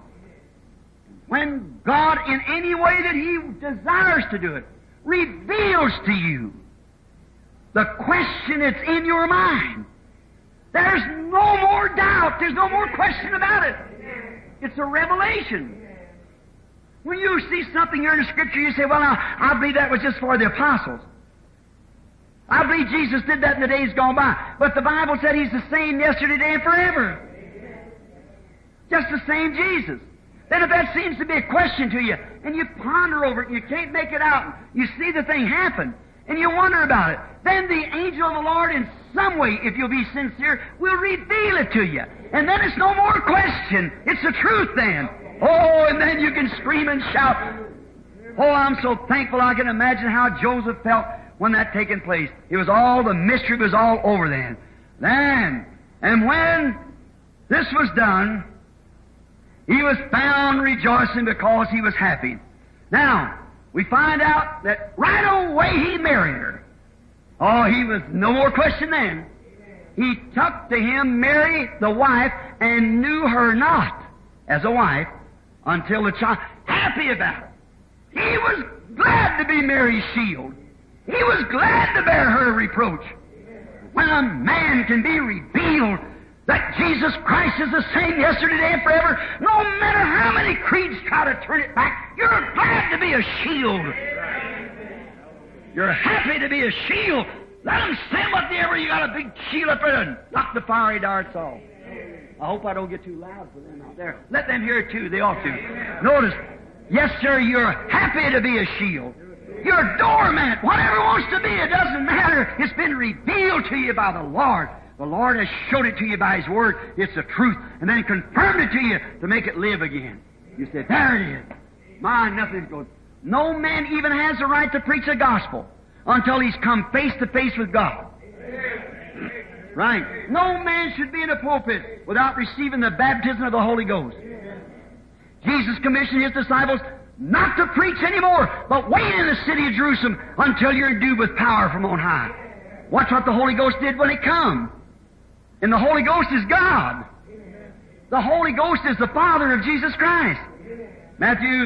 When God, in any way that He desires to do it, reveals to you the question that's in your mind, there's no more doubt. There's no more question about it. It's a revelation. When you see something here in the Scripture, you say, well, now, I believe that was just for the apostles. I believe Jesus did that in the days gone by. But the Bible said He's the same yesterday, today, and forever. Just the same Jesus. Then if that seems to be a question to you, and you ponder over it, and you can't make it out, you see the thing happen, and you wonder about it, then the angel of the Lord, in some way, if you'll be sincere, will reveal it to you. And then it's no more question. It's the truth then. Oh, and then you can scream and shout. Oh, I'm so thankful I can imagine how Joseph felt when that taken place. It was all, the mystery was all over then. And when this was done, he was found rejoicing because he was happy. Now, we find out that right away he married her. Oh, he was no more question then. He took to him Mary, the wife, and knew her not as a wife until the child. Happy about it. He was glad to be Mary's shield. He was glad to bear her reproach. When a man can be revealed that Jesus Christ is the same yesterday, today, and forever, no matter how many creeds try to turn it back, you're glad to be a shield. You're happy to be a shield. Let them send whatever. You got a big shield up there and knock the fiery darts off. I hope I don't get too loud for them out there. Let them hear it too. They ought to. Notice, yes, sir, you're happy to be a shield. You're a doormat. Whatever wants to be, it doesn't matter. It's been revealed to you by the Lord. The Lord has showed it to you by His Word. It's the truth. And then confirmed it to you to make it live again. You said, there it is. My, nothing's good. No man even has the right to preach the gospel until he's come face to face with God. Right. No man should be in a pulpit without receiving the baptism of the Holy Ghost. Jesus commissioned His disciples not to preach anymore, but wait in the city of Jerusalem until you're endued with power from on high. Watch what the Holy Ghost did when He come. And the Holy Ghost is God. The Holy Ghost is the Father of Jesus Christ. Matthew,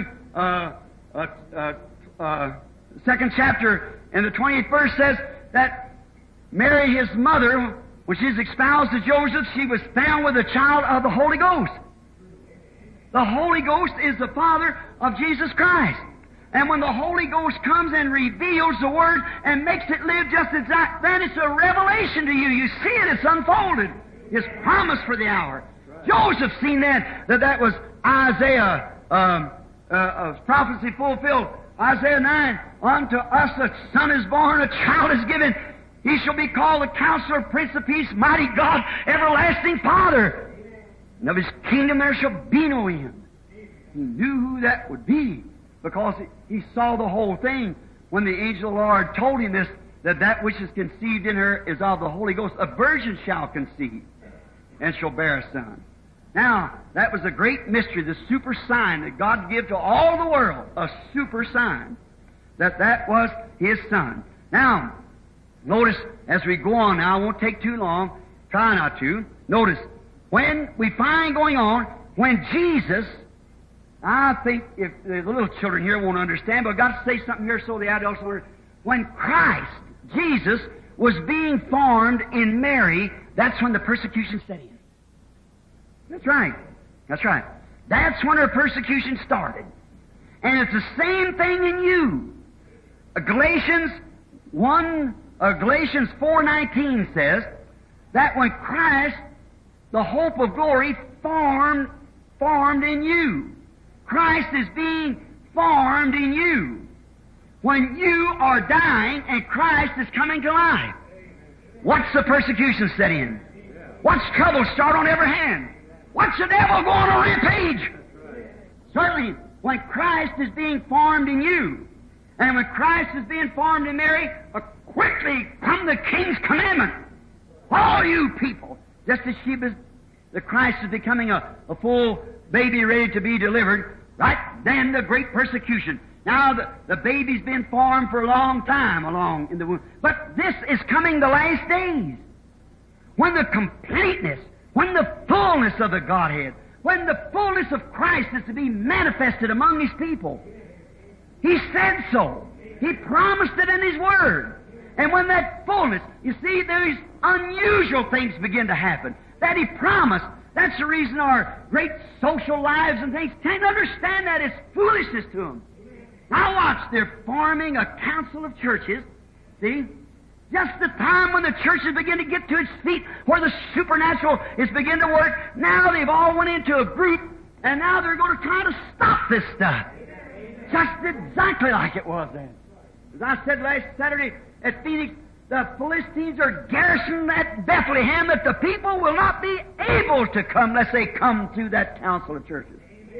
2nd chapter, and the 28th verse says that Mary, His mother, when she was espoused to Joseph, she was found with a child of the Holy Ghost. The Holy Ghost is the Father of Jesus Christ. And when the Holy Ghost comes and reveals the Word and makes it live just exact, then it's a revelation to you. You see it, it's unfolded. It's promised for the hour. Joseph seen that was Isaiah, prophecy fulfilled. Isaiah 9, unto us a son is born, a child is given. He shall be called the Counselor, Prince of Peace, Mighty God, Everlasting Father. And of His kingdom there shall be no end. He knew who that would be, because he saw the whole thing when the angel of the Lord told him this, that which is conceived in her is of the Holy Ghost. A virgin shall conceive and shall bear a son. Now, that was a great mystery, the super sign that God gave to all the world, a super sign, that was His Son. Now, Notice, as we go on now, I won't take too long, try not to. Notice, when we find going on, when Jesus, I think if the little children here won't understand, but I've got to say something here so the adults will understand. When Christ, Jesus, was being formed in Mary, that's when the persecution set in. That's right. That's right. That's when her persecution started. And it's the same thing in you. Galatians 4:19 says that when Christ, the hope of glory, formed in you. Christ is being formed in you. When you are dying and Christ is coming to life, what's the persecution set in? What's trouble start on every hand? What's the devil go on a rampage? Certainly, when Christ is being formed in you, and when Christ is being formed in Mary, quickly come the King's commandment. All you people, just as the Christ is becoming a full baby ready to be delivered, right then the great persecution. Now the baby's been formed for a long time along in the womb. But this is coming the last days. When the completeness, when the fullness of the Godhead, when the fullness of Christ is to be manifested among His people. He said so. He promised it in His Word. And when that fullness, you see, there's unusual things begin to happen that He promised. That's the reason our great social lives and things can't understand that. It's foolishness to them. Now watch, they're forming a council of churches, see? Just the time when the churches begin to get to its feet, where the supernatural is beginning to work, now they've all went into a group, and now they're going to try to stop this stuff. Just exactly like it was then. As I said last Saturday at Phoenix, the Philistines are garrisoned at Bethlehem, that the people will not be able to come unless they come through that council of churches.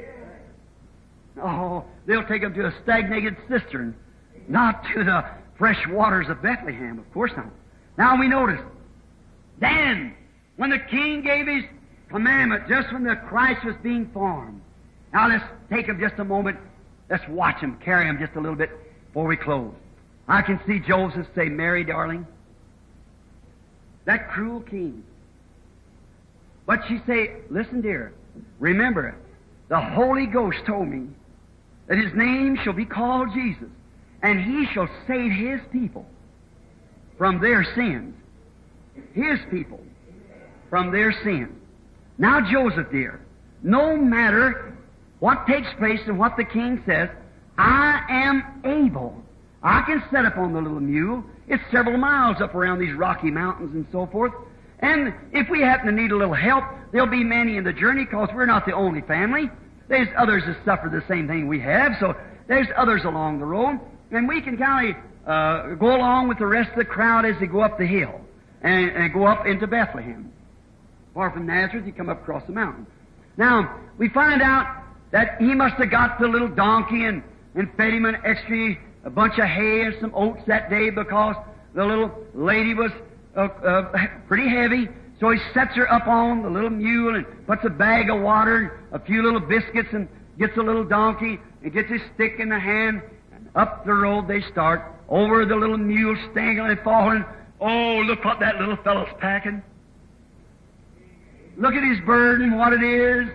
Oh, they'll take them to a stagnated cistern, not to the fresh waters of Bethlehem. Of course not. Now we notice, then, when the King gave His commandment, just when the Christ was being formed. Now let's take Him just a moment. Let's watch Him, carry Him just a little bit before we close. I can see Joseph say, Mary, darling, that cruel king. But she say, listen, dear, remember, the Holy Ghost told me that His name shall be called Jesus, and He shall save His people from their sins. His people from their sins. Now, Joseph, dear, no matter what takes place and what the king says, I am able. I can set up on the little mule. It's several miles up around these Rocky Mountains and so forth. And if we happen to need a little help, there'll be many in the journey, because we're not the only family. There's others that suffer the same thing we have, so there's others along the road. And we can kind of go along with the rest of the crowd as they go up the hill and go up into Bethlehem. Far from Nazareth, you come up across the mountain. Now, we find out that he must have got the little donkey and fed him an extra a bunch of hay and some oats that day, because the little lady was pretty heavy. So he sets her up on the little mule and puts a bag of water and a few little biscuits and gets a little donkey and gets his stick in the hand. And up the road they start, over the little mule staggering and falling. Oh, look what that little fellow's packing. Look at his burden, what it is.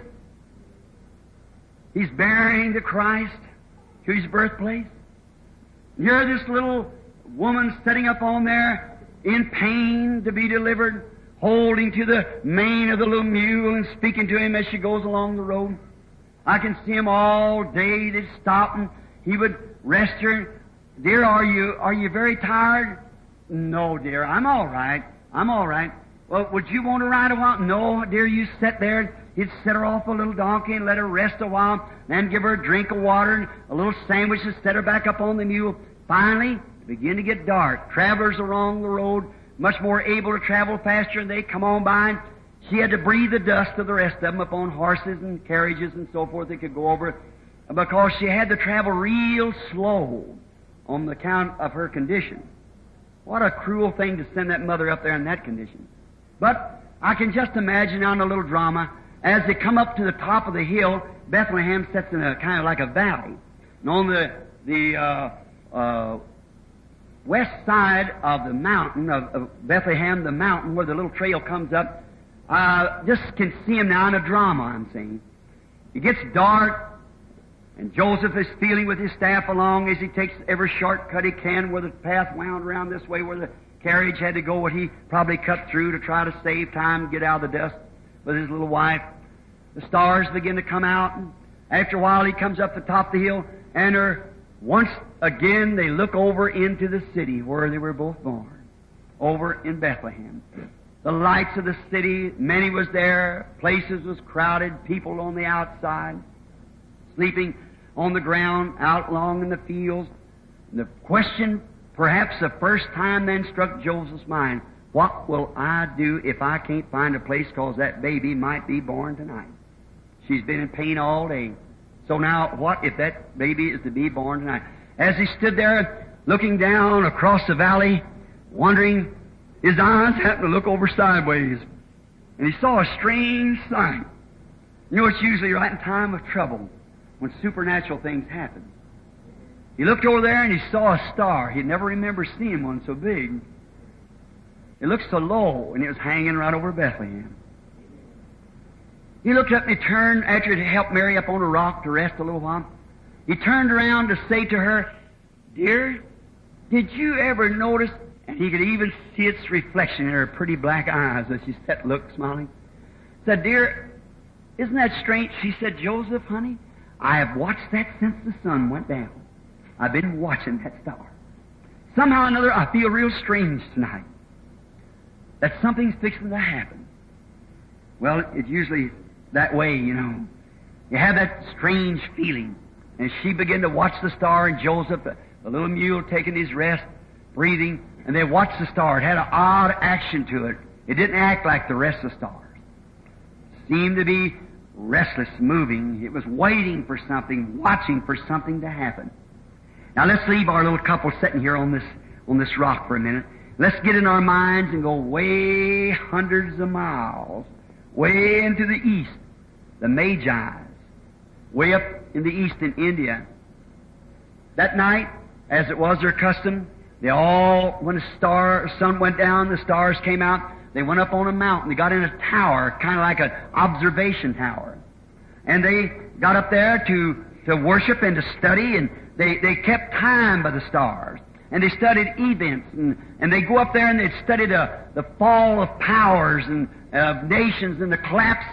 He's bearing the Christ to His birthplace. Here this little woman sitting up on there in pain to be delivered, holding to the mane of the little mule and speaking to him as she goes along the road. I can see him all day. They'd stop and he would rest her. Dear, are you very tired? No, dear, I'm all right. I'm all right. Well, would you want to ride a while? No, dear, you sit there. He'd set her off a little donkey and let her rest a while, then give her a drink of water and a little sandwich and set her back up on the mule. Finally, it began to get dark. Travelers along the road, much more able to travel faster, and they come on by. She had to breathe the dust of the rest of them upon horses and carriages and so forth. They could go over, because she had to travel real slow on the account of her condition. What a cruel thing to send that mother up there in that condition. But I can just imagine on a little drama, as they come up to the top of the hill, Bethlehem sits in a kind of like a valley. And on the west side of the mountain of Bethlehem, the mountain where the little trail comes up. Just can see him now in a drama, I'm saying. It gets dark, and Joseph is feeling with his staff along as he takes every shortcut he can where the path wound around this way where the carriage had to go, what he probably cut through to try to save time and get out of the dust with his little wife. The stars begin to come out, and after a while he comes up the top of the hill, and once again they look over into the city where they were both born, over in Bethlehem. The lights of the city, many was there, places was crowded, people on the outside, sleeping on the ground, out along in the fields. The question, perhaps the first time then struck Joseph's mind, what will I do if I can't find a place, because that baby might be born tonight? She's been in pain all day. So now, what if that baby is to be born tonight? As he stood there looking down across the valley, wondering, his eyes happened to look over sideways, and he saw a strange sight. You know, it's usually right in time of trouble when supernatural things happen. He looked over there and he saw a star. He'd never remember seeing one so big. It looked so low, and it was hanging right over Bethlehem. He looked up and he turned, after he helped Mary up on a rock to rest a little while. He turned around to say to her, "Dear, did you ever notice?" And he could even see its reflection in her pretty black eyes as she sat, looked, smiling. Said, "Dear, isn't that strange?" She said, "Joseph, honey, I have watched that since the sun went down. I've been watching that star. Somehow or another, I feel real strange tonight, that something's fixing to happen." Well, it's usually that way, you know. You have that strange feeling. And she began to watch the star, and Joseph, the little mule, taking his rest, breathing, and they watched the star. It had an odd action to it. It didn't act like the rest of the stars. It seemed to be restless, moving. It was waiting for something, watching for something to happen. Now let's leave our little couple sitting here on this rock for a minute. Let's get in our minds and go way hundreds of miles, way into the east, the Magi's, way up in the east in India. That night, as it was their custom, they all, when the sun went down, the stars came out, they went up on a mountain. They got in a tower, kind of like an observation tower. And they got up there to worship and to study, and they kept time by the stars. And they studied events, and they go up there and they study the fall of powers and of nations and the collapse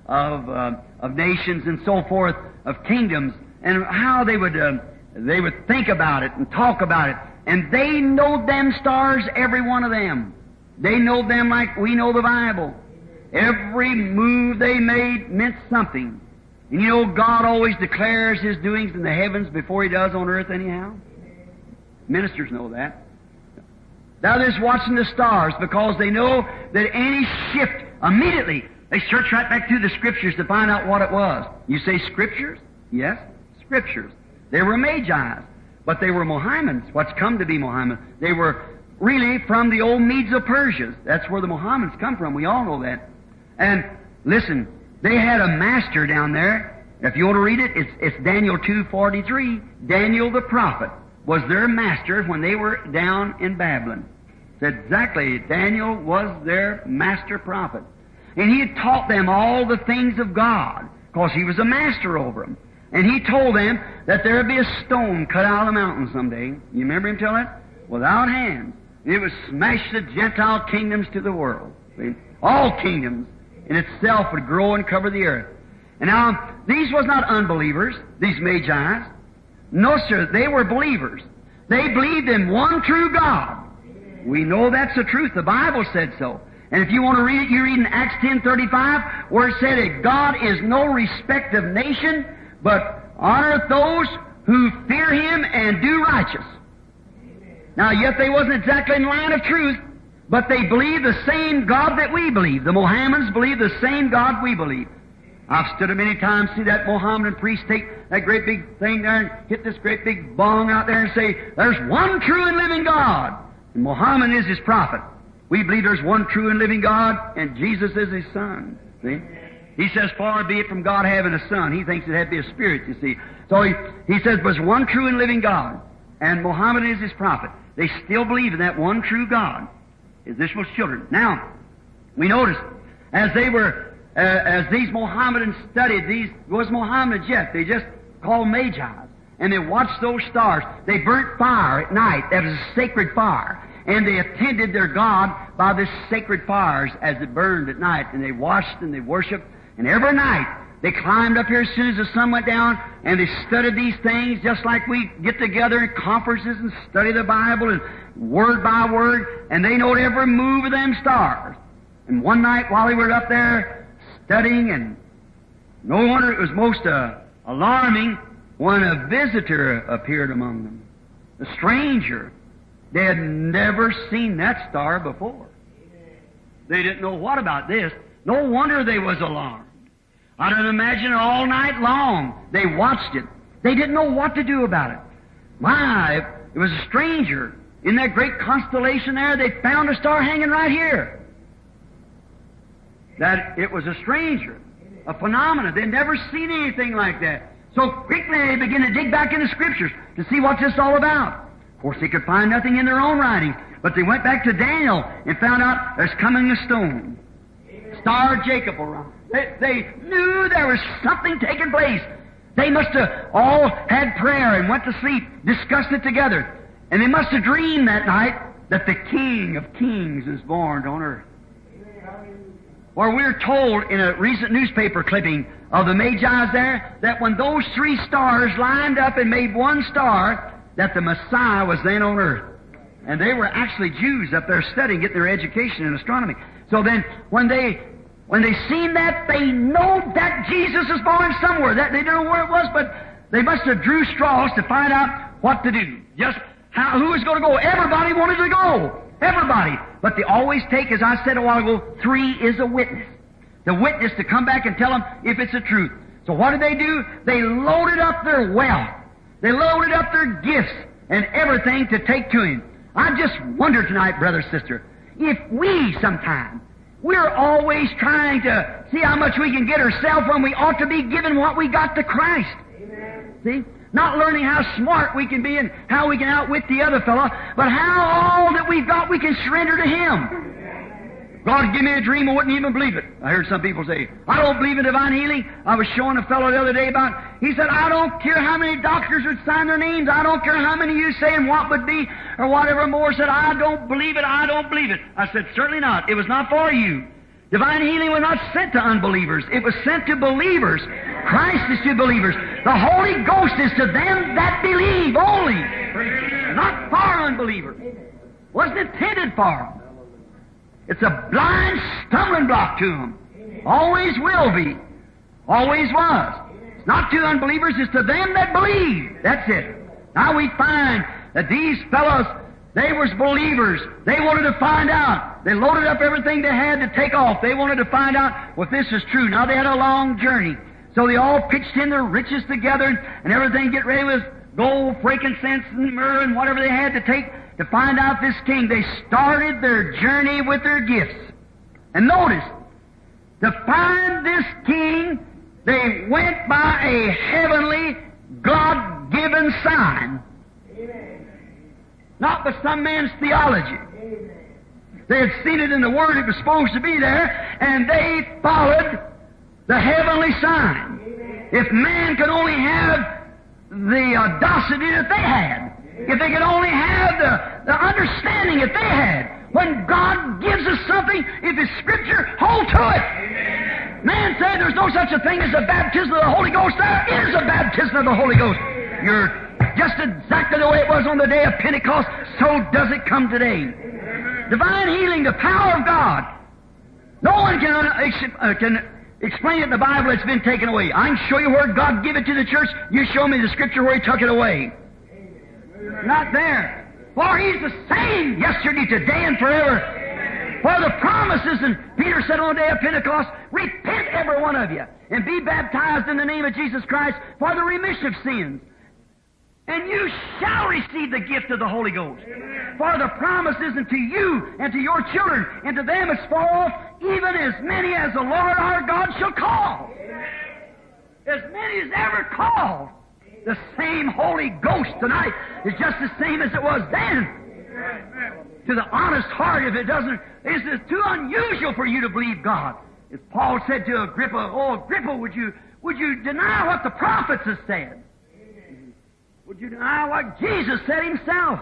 of nations and so forth, of kingdoms, and how they would think about it and talk about it. And they know them stars, every one of them. They know them like we know the Bible. Every move they made meant something. And you know, God always declares His doings in the heavens before He does on earth anyhow. Ministers know that. Now they're just watching the stars because they know that any shift, immediately, they search right back through the Scriptures to find out what it was. You say Scriptures? Yes, Scriptures. They were Magi's, but they were Mohammedans, what's come to be Mohammed. They were really from the old Medes of Persia. That's where the Mohammedans come from. We all know that. And listen, they had a master down there. If you want to read it, it's Daniel 2:43. Daniel the prophet was their master when they were down in Babylon. It's exactly, Daniel was their master prophet. And he had taught them all the things of God, because he was a master over them. And he told them that there would be a stone cut out of the mountain someday. You remember him telling it? Without hands. It would smash the Gentile kingdoms to the world. See? All kingdoms in itself would grow and cover the earth. And now, these was not unbelievers, these Magi's. No, sir, they were believers. They believed in one true God. We know that's the truth. The Bible said so. And if you want to read it, you read in Acts 10:35, where it said that God is no respect of nation, but honoreth those who fear Him and do righteous. Now, yet they wasn't exactly in line of truth, but they believed the same God that we believe. The Mohammedans believe the same God we believe. I've stood many times, see that Mohammedan priest take that great big thing there and hit this great big bong out there and say, "There's one true and living God, and Muhammad is His prophet." We believe there's one true and living God, and Jesus is His Son. See? He says, "Far be it from God having a son." He thinks it had to be a spirit, you see. So he says, "There's one true and living God, and Muhammad is His prophet." They still believe in that one true God, Israel's children. Now, we notice, as these Mohammedans studied, these was Mohammedans yet, they just called Magi, and they watched those stars. They burnt fire at night. That was a sacred fire. And they attended their God by this sacred fires as it burned at night. And they watched and they worshiped. And every night they climbed up here as soon as the sun went down, and they studied these things just like we get together in conferences and study the Bible and word by word. And they knowed every move of them stars. And one night while they were up there studying, and no wonder it was most alarming when a visitor appeared among them, a stranger. They had never seen that star before. They didn't know what about this. No wonder they was alarmed. I don't imagine all night long they watched it. They didn't know what to do about it. It was a stranger. In that great constellation there, they found a star hanging right here. That it was a stranger, a phenomenon. They'd never seen anything like that. So quickly they began to dig back in the Scriptures to see what this is all about. Of course, they could find nothing in their own writings, but they went back to Daniel and found out there's coming a stone. Star of Jacob around. They knew there was something taking place. They must have all had prayer and went to sleep, discussed it together. And they must have dreamed that night that the King of Kings is born on earth. Or we're told in a recent newspaper clipping of the Magi's there that when those three stars lined up and made one star, that the Messiah was then on earth. And they were actually Jews up there studying, getting their education in astronomy. So then, when they seen that, they know that Jesus is born somewhere. That they don't know where it was, but they must have drew straws to find out what to do. Just who was going to go? Everybody wanted to go. Everybody. But they always take, as I said a while ago, 3 is a witness. The witness to come back and tell them if it's the truth. So what did they do? They loaded up their wealth. They loaded up their gifts and everything to take to Him. I just wonder tonight, brother, sister, if we sometime, we're always trying to see how much we can get ourselves when we ought to be giving what we got to Christ. Amen. See? Not learning how smart we can be and how we can outwit the other fellow, but how all that we've got we can surrender to Him. God give me a dream, I wouldn't even believe it. I heard some people say, I don't believe in divine healing. I was showing a fellow the other day about, he said, I don't care how many doctors would sign their names. I don't care how many you say and what would be or whatever more. Said, I don't believe it. I don't believe it. I said, certainly not. It was not for you. Divine healing was not sent to unbelievers. It was sent to believers. Christ is to believers. The Holy Ghost is to them that believe only. Not for unbelievers. Wasn't intended for them. It's a blind stumbling block to them. Always will be. Always was. It's not to unbelievers, it's to them that believe. That's it. Now we find that these fellows, they was believers. They wanted to find out. They loaded up everything they had to take off. They wanted to find out if this is true. Now they had a long journey. So they all pitched in their riches together and everything, get ready with gold, frankincense, and myrrh, and whatever they had to take to find out this king. They started their journey with their gifts. And notice, to find this king, they went by a heavenly, God-given sign. Amen. Not by some man's theology. Amen. They had seen it in the Word, it was supposed to be there, and they followed the heavenly sign. Amen. If man could only have the audacity that they had, if they could only have the understanding that they had, when God gives us something, if it's Scripture, hold to it. Amen. Man said there's no such a thing as a baptism of the Holy Ghost. There is a baptism of the Holy Ghost. You're just exactly the way it was on the day of Pentecost, so does it come today. Amen. Divine healing, the power of God. No one can explain it in the Bible. It's been taken away. I can show you where God gave it to the church. You show me the Scripture where He took it away. Not there. For He's the same yesterday, today, and forever. For the promises, and Peter said on the day of Pentecost, repent every one of you, and be baptized in the name of Jesus Christ for the remission of sins. And you shall receive the gift of the Holy Ghost. For the promise is unto you and to your children, and to them as far off, even as many as the Lord our God shall call. As many as ever called. The same Holy Ghost tonight is just the same as it was then. To the honest heart, if it doesn't, it's too unusual for you to believe God. As Paul said to Agrippa, "Oh, Agrippa, would you deny what the prophets have said? Would you deny what Jesus said Himself?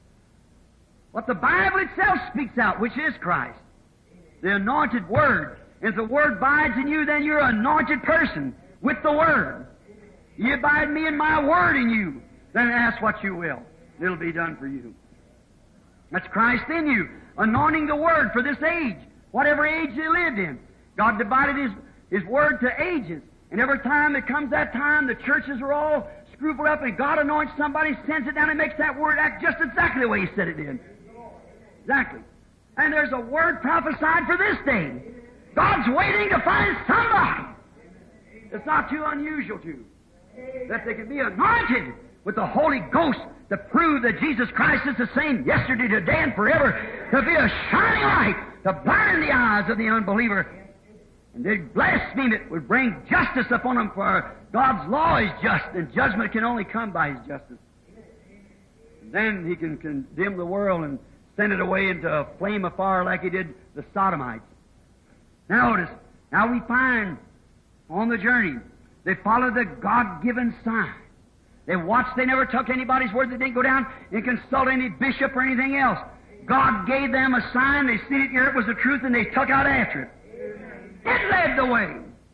What the Bible itself speaks out, which is Christ, the anointed Word. If the Word abides in you, then you're an anointed person with the Word. You abide in me and my Word in you, then ask what you will. It'll be done for you." That's Christ in you, anointing the Word for this age, whatever age they lived in. God divided His Word to ages. And every time it comes that time, the churches are all screwed up, and God anoints somebody, sends it down, and makes that Word act just exactly the way He said it did. Exactly. And there's a Word prophesied for this day. God's waiting to find somebody. It's not too unusual that they can be anointed with the Holy Ghost to prove that Jesus Christ is the same yesterday, today, and forever, to be a shining light, to blind the eyes of the unbeliever. And they'd blaspheme it, would bring justice upon them, for God's law is just, and judgment can only come by His justice. And then He can condemn the world and send it away into a flame of fire like He did the Sodomites. Now notice, now we find on the journey, they followed the God-given sign. They watched, they never took anybody's word. They didn't go down and consult any bishop or anything else. God gave them a sign, they seen it here, it was the truth, and they took out after it. It led the way.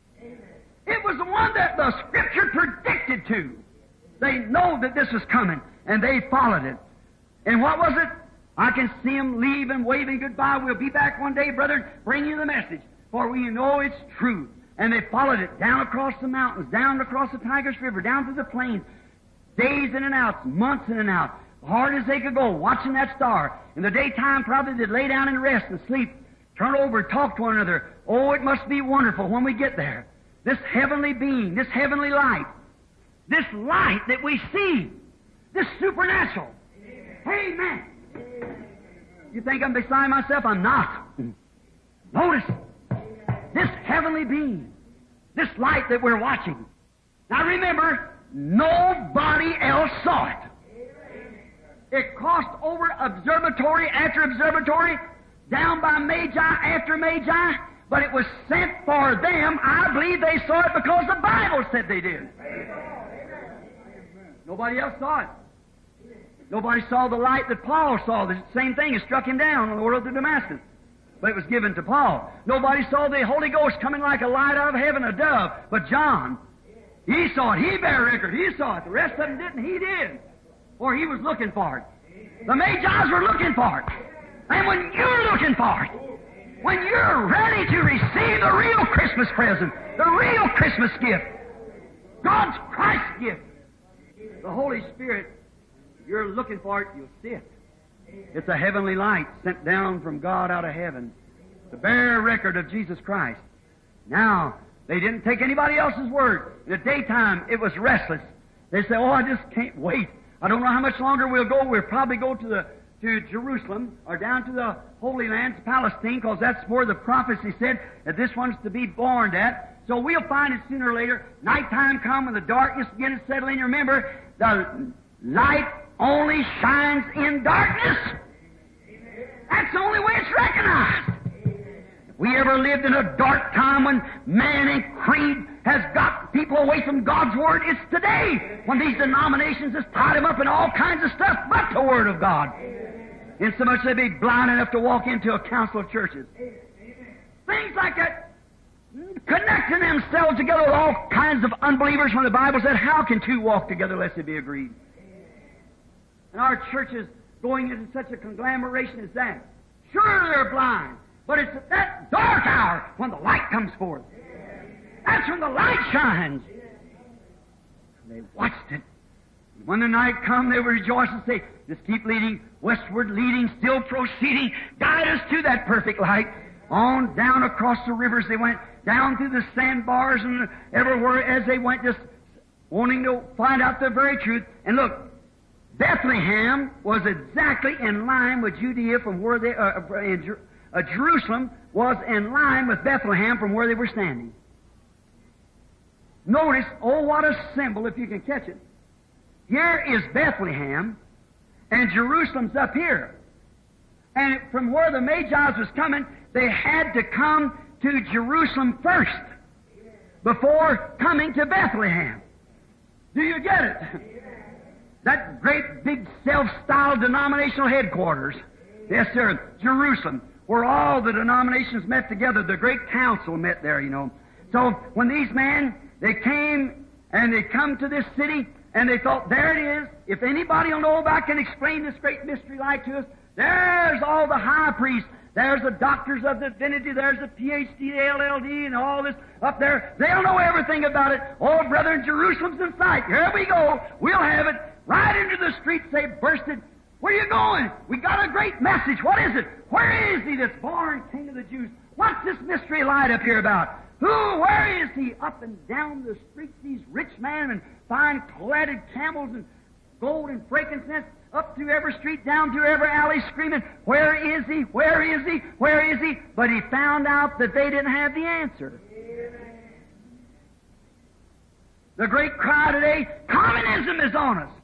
It was the one that the Scripture predicted to. They know that this was coming, and they followed it. And what was it? I can see them leave and waving goodbye. We'll be back one day, brethren, bring you the message, for we know it's true. And they followed it down across the mountains, down across the Tigris River, down through the plains, days in and out, months in and out, hard as they could go, watching that star. In the daytime, probably they'd lay down and rest and sleep, turn over, talk to one another. Oh, it must be wonderful when we get there. This heavenly being, this heavenly light, this light that we see, this supernatural. Amen. You think I'm beside myself? I'm not. Notice, this heavenly being, this light that we're watching. Now remember, nobody else saw it. It crossed over observatory after observatory, down by Magi after Magi, but it was sent for them. I believe they saw it because the Bible said they did. Nobody else saw it. Nobody saw the light that Paul saw. The same thing, it struck him down on the road to Damascus. But it was given to Paul. Nobody saw the Holy Ghost coming like a light out of heaven, a dove. But John, he saw it. He bare record. He saw it. The rest of them didn't. He did. Or he was looking for it. The Magi's were looking for it. And when you're looking for it, when you're ready to receive the real Christmas present, the real Christmas gift, God's Christ gift, the Holy Spirit, if you're looking for it, you'll see it. It's a heavenly light sent down from God out of heaven to bear record of Jesus Christ. Now, they didn't take anybody else's word. In the daytime, it was restless. They say, "Oh, I just can't wait. I don't know how much longer we'll go. We'll probably go to Jerusalem or down to the Holy Land, to Palestine, because that's where the prophecy said that this one's to be born at. So we'll find it sooner or later. Nighttime come and the darkness begins to settle in. Remember, the light only shines in darkness. That's the only way it's recognized. If we ever lived in a dark time when man and creed has got people away from God's Word, it's today, when these denominations has tied them up in all kinds of stuff but the Word of God. Insomuch they'd be blind enough to walk into a council of churches. Things like that, connecting themselves together with all kinds of unbelievers, when the Bible said, "How can two walk together lest they be agreed?" And our churches going into such a conglomeration as that. Sure, they're blind, but it's at that dark hour when the light comes forth. That's when the light shines. And they watched it. And when the night come, they would rejoice and say, "Just keep leading, westward leading, still proceeding. Guide us to that perfect light." On down across the rivers they went, down through the sandbars and everywhere as they went, just wanting to find out the very truth. And look, Bethlehem was exactly in line with Judea from where they, Jerusalem was in line with Bethlehem from where they were standing. Notice, oh, what a symbol, if you can catch it. Here is Bethlehem, and Jerusalem's up here. And from where the Magi was coming, they had to come to Jerusalem first before coming to Bethlehem. Do you get it? That great big self-styled denominational headquarters. Yes, sir, Jerusalem, where all the denominations met together. The great council met there, you know. So when these men, they came and they come to this city and they thought, there it is. If anybody will know about can explain this great mystery light to us, there's all the high priests. There's the doctors of divinity. There's the PhD, the LLD, and all this up there. They'll know everything about it. Oh, brethren, Jerusalem's in sight. Here we go. We'll have it. Right into the streets they bursted. Where are you going? We got a great message. What is it? Where is he that's born King of the Jews? What's this mystery light up here about? Who? Where is he? Up and down the streets, these rich men and fine cladded camels and gold and frankincense, up through every street, down through every alley, screaming, where is he? Where is he? Where is he? But he found out that they didn't have the answer. Amen. The great cry today, communism is on us.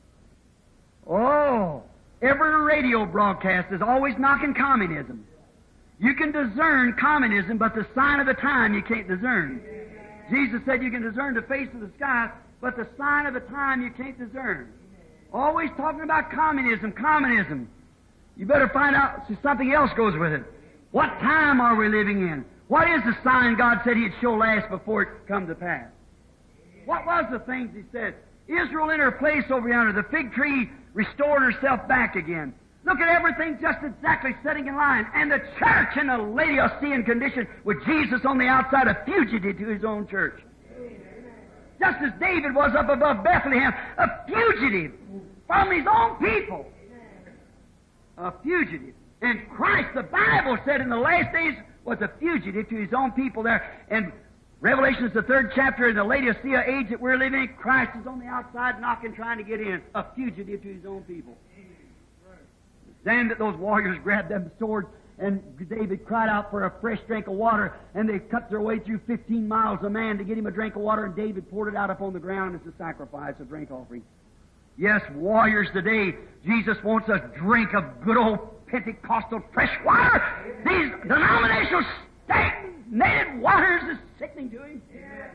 Oh, every radio broadcast is always knocking communism. You can discern communism, but the sign of the time you can't discern. Jesus said you can discern the face of the sky, but the sign of the time you can't discern. Always talking about communism, communism. You better find out something else goes with it. What time are we living in? What is the sign God said He'd show last before it come to pass? What was the things He said? Israel in her place over yonder, the fig tree restored herself back again. Look at everything just exactly setting in line. And the church in a Laodicean condition with Jesus on the outside, a fugitive to His own church. Just as David was up above Bethlehem, a fugitive from his own people. A fugitive. And Christ, the Bible said in the last days, was a fugitive to His own people there. And Revelation is the 3rd chapter in the Laodicea age that we're living in. Christ is on the outside knocking, trying to get in. A fugitive to His own people. Then those warriors grabbed them swords, and David cried out for a fresh drink of water, and they cut their way through 15 miles a man to get him a drink of water, and David poured it out upon the ground as a sacrifice, a drink offering. Yes, warriors today, Jesus wants a drink of good old Pentecostal fresh water. These denominational stagnated waters is sickening to Him.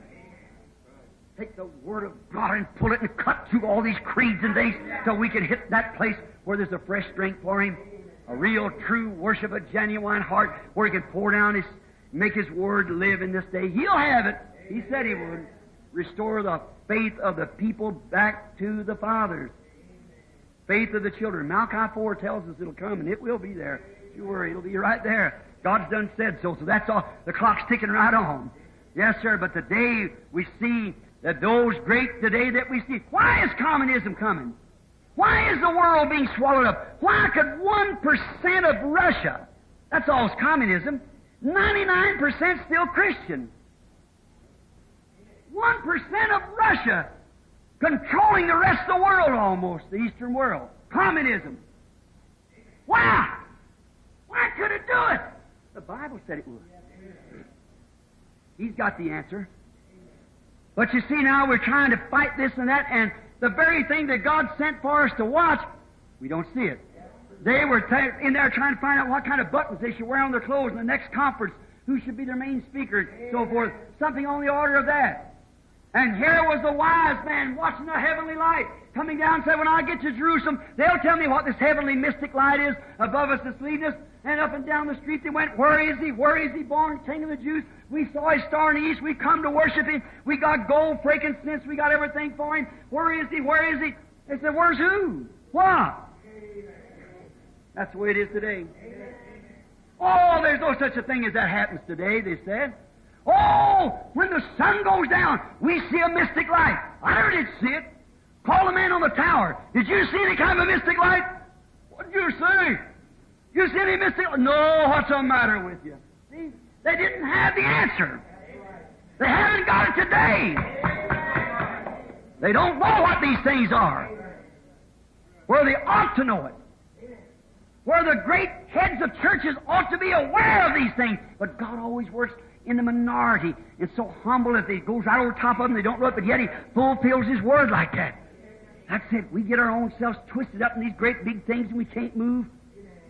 Take the Word of God and pull it and cut through all these creeds and things till we can hit that place where there's a fresh drink for Him. A real, true worship, a genuine heart where He can pour down His, make His Word live in this day. He'll have it. He said He would. Restore the faith of the people back to the fathers. Faith of the children. Malachi 4 tells us it'll come, and it will be there. Don't you worry, it'll be right there. God's done said so, so that's all. The clock's ticking right on. Yes, sir, but today we see that those great today that we see. Why is communism coming? Why is the world being swallowed up? Why could 1% of Russia, that's all is communism, 99% still Christian. 1% of Russia controlling the rest of the world almost, the Eastern world. Communism. Why? Why could it do it? The Bible said it would. He's got the answer. But you see now we're trying to fight this and that, and the very thing that God sent for us to watch, we don't see it. They were in there trying to find out what kind of buttons they should wear on their clothes in the next conference, who should be their main speaker, and so forth. Something on the order of that. And here was the wise man watching the heavenly light coming down and said, when I get to Jerusalem, they'll tell me what this heavenly mystic light is above us that's leading us. And up and down the street they went, where is He? Where is He born, King of the Jews? We saw His star in the east. We come to worship Him. We got gold, frankincense. We got everything for Him. Where is He? Where is He? They said, where's who? What? That's the way it is today. Oh, there's no such a thing as that happens today, they said. Oh, when the sun goes down, we see a mystic light. I never did see it. Call the man on the tower. Did you see any kind of a mystic light? What did you say? You see any mystic light? No, what's the matter with you? See, they didn't have the answer. They haven't got it today. They don't know what these things are. Where they ought to know it. Where the great heads of churches ought to be aware of these things. But God always works in the minority. It's so humble that He goes right over top of them. They don't know it, but yet He fulfills His Word like that. That's it. We get our own selves twisted up in these great big things and we can't move.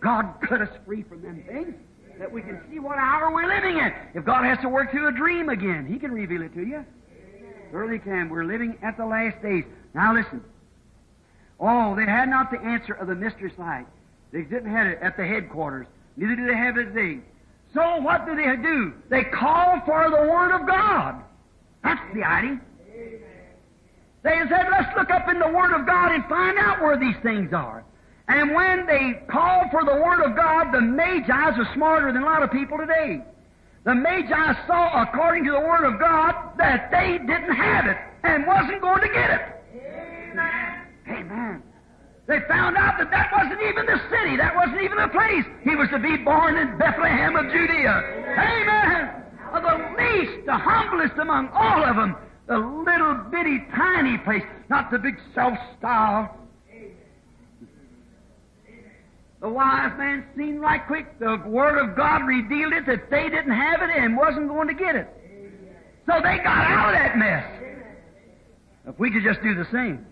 God cut us free from them things, that we can see what hour we're living in. If God has to work through a dream again, He can reveal it to you. Surely He can. We're living at the last days. Now listen. Oh, they had not the answer of the mystery light. They didn't have it at the headquarters. Neither do they have it today. So what do? They call for the Word of God. That's the idea. They said, let's look up in the Word of God and find out where these things are. And when they called for the Word of God, the Magi's are smarter than a lot of people today. The Magi saw, according to the Word of God, that they didn't have it and wasn't going to get it. Amen. Amen. They found out that that wasn't even the city, that wasn't even the place. He was to be born in Bethlehem of Judea. Amen. The least, the humblest among all of them, the little bitty tiny place, not the big self-style. The wise man seen right quick, the Word of God revealed it, that they didn't have it and wasn't going to get it. So they got out of that mess. If we could just do the same.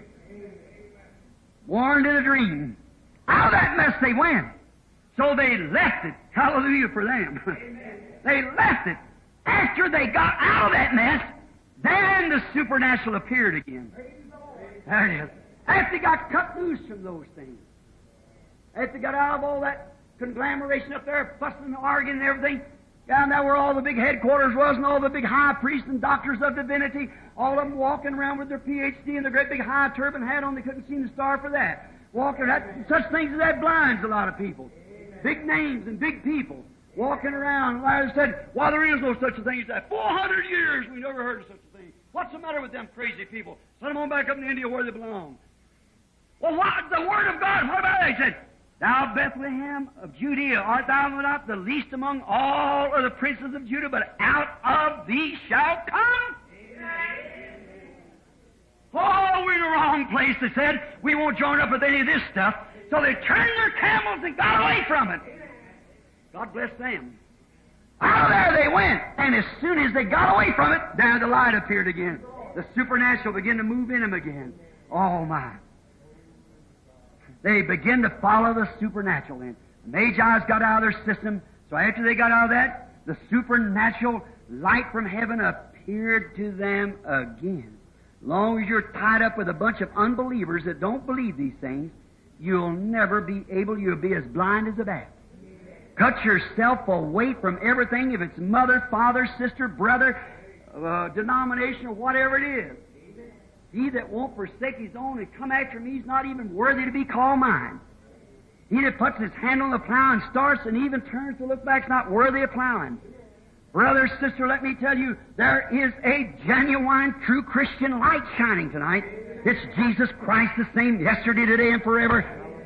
Warned in a dream. Out of that mess they went. So they left it. Hallelujah for them. They left it. After they got out of that mess, then the supernatural appeared again. There it is. After they got cut loose from those things. After they got out of all that conglomeration up there, fussing and arguing and everything, down there where all the big headquarters was and all the big high priests and doctors of divinity, all of them walking around with their PhD and their great big high turban hat on, they couldn't see the star for that. Walking, such things as that blinds a lot of people. Big names and big people walking around. And Larry said, why, there is no such a thing as that. 400 years we never heard of such a thing. What's the matter with them crazy people? Send them on back up to India where they belong. Well, what? The Word of God, what about it? He said, thou Bethlehem of Judea, art thou not the least among all of the princes of Judah, but out of thee shall come? Amen. Oh, we're in the wrong place, they said. We won't join up with any of this stuff. So they turned their camels and got away from it. God bless them. Out of there they went. And as soon as they got away from it, there the light appeared again. The supernatural began to move in them again. Oh, my. They begin to follow the supernatural then. The Magi's got out of their system. So after they got out of that, the supernatural light from heaven appeared to them again. As long as you're tied up with a bunch of unbelievers that don't believe these things, you'll never be able, you'll be as blind as a bat. Cut yourself away from everything, if it's mother, father, sister, brother, denomination, or whatever it is. He that won't forsake his own and come after me, he's not even worthy to be called mine. He that puts his hand on the plow and starts and even turns to look back is not worthy of plowing. Brother, sister, let me tell you, there is a genuine, true Christian light shining tonight. It's Jesus Christ, the same yesterday, today, and forever.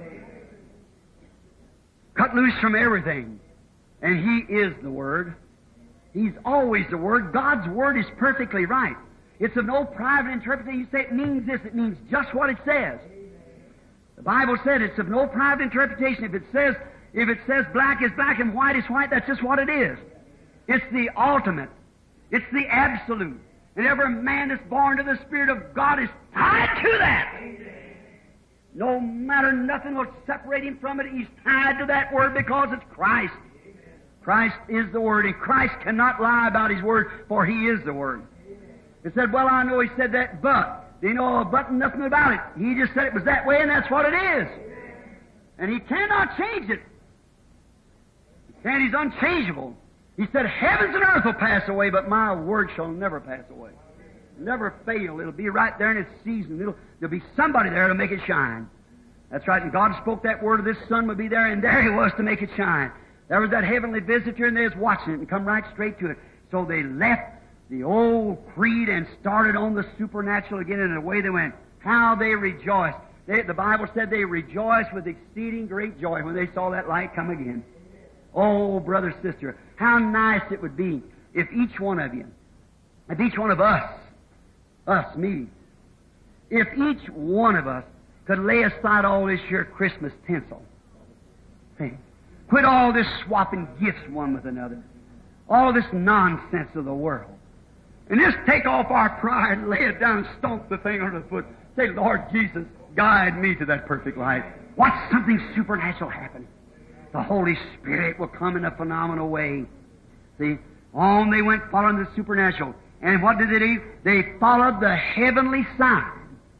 Cut loose from everything. And He is the Word. He's always the Word. God's Word is perfectly right. It's of no private interpretation. You say it means this, it means just what it says. The Bible said it's of no private interpretation. If it says black is black and white is white, that's just what it is. It's the ultimate. It's the absolute. And every man that's born to the Spirit of God is tied to that. No matter, nothing will separate him from it. He's tied to that Word because it's Christ. Christ is the Word, and Christ cannot lie about His Word, for He is the Word. He said, well, I know He said that, but, they know but nothing about it. He just said it was that way, and that's what it is. And He cannot change it. And He's unchangeable. He said, heavens and earth will pass away, but my Word shall never pass away. Never fail. It'll be right there in its season. There'll be somebody there to make it shine. That's right. And God spoke that word, this sun would be there, and there He was to make it shine. There was that heavenly visitor, and they was watching it and come right straight to it. So they left the old creed and started on the supernatural again, and away they went. How they rejoiced. The Bible said they rejoiced with exceeding great joy when they saw that light come again. Oh, brother, sister, how nice it would be if each one of you, if each one of us, me, if each one of us could lay aside all this here Christmas tinsel. See? Quit all this swapping gifts one with another. All this nonsense of the world. And just take off our pride and lay it down and stomp the thing under the foot. Say, Lord Jesus, guide me to that perfect light. Watch something supernatural happen. the Holy Spirit will come in a phenomenal way. See, on they went following the supernatural. And what did they do? They followed the heavenly sign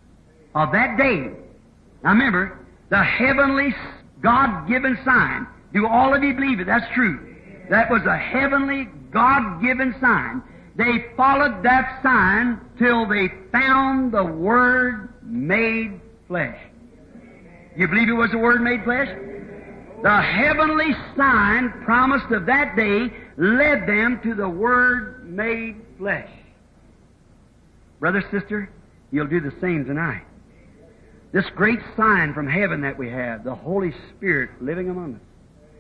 of that day. Now remember, the heavenly God-given sign. Do all of you believe it? That's true. That was a heavenly God-given sign. They followed that sign till they found the Word made flesh. You believe it was the Word made flesh? The heavenly sign promised of that day led them to the Word made flesh. Brother, sister, you'll do the same tonight. This great sign from heaven that we have, the Holy Spirit living among us.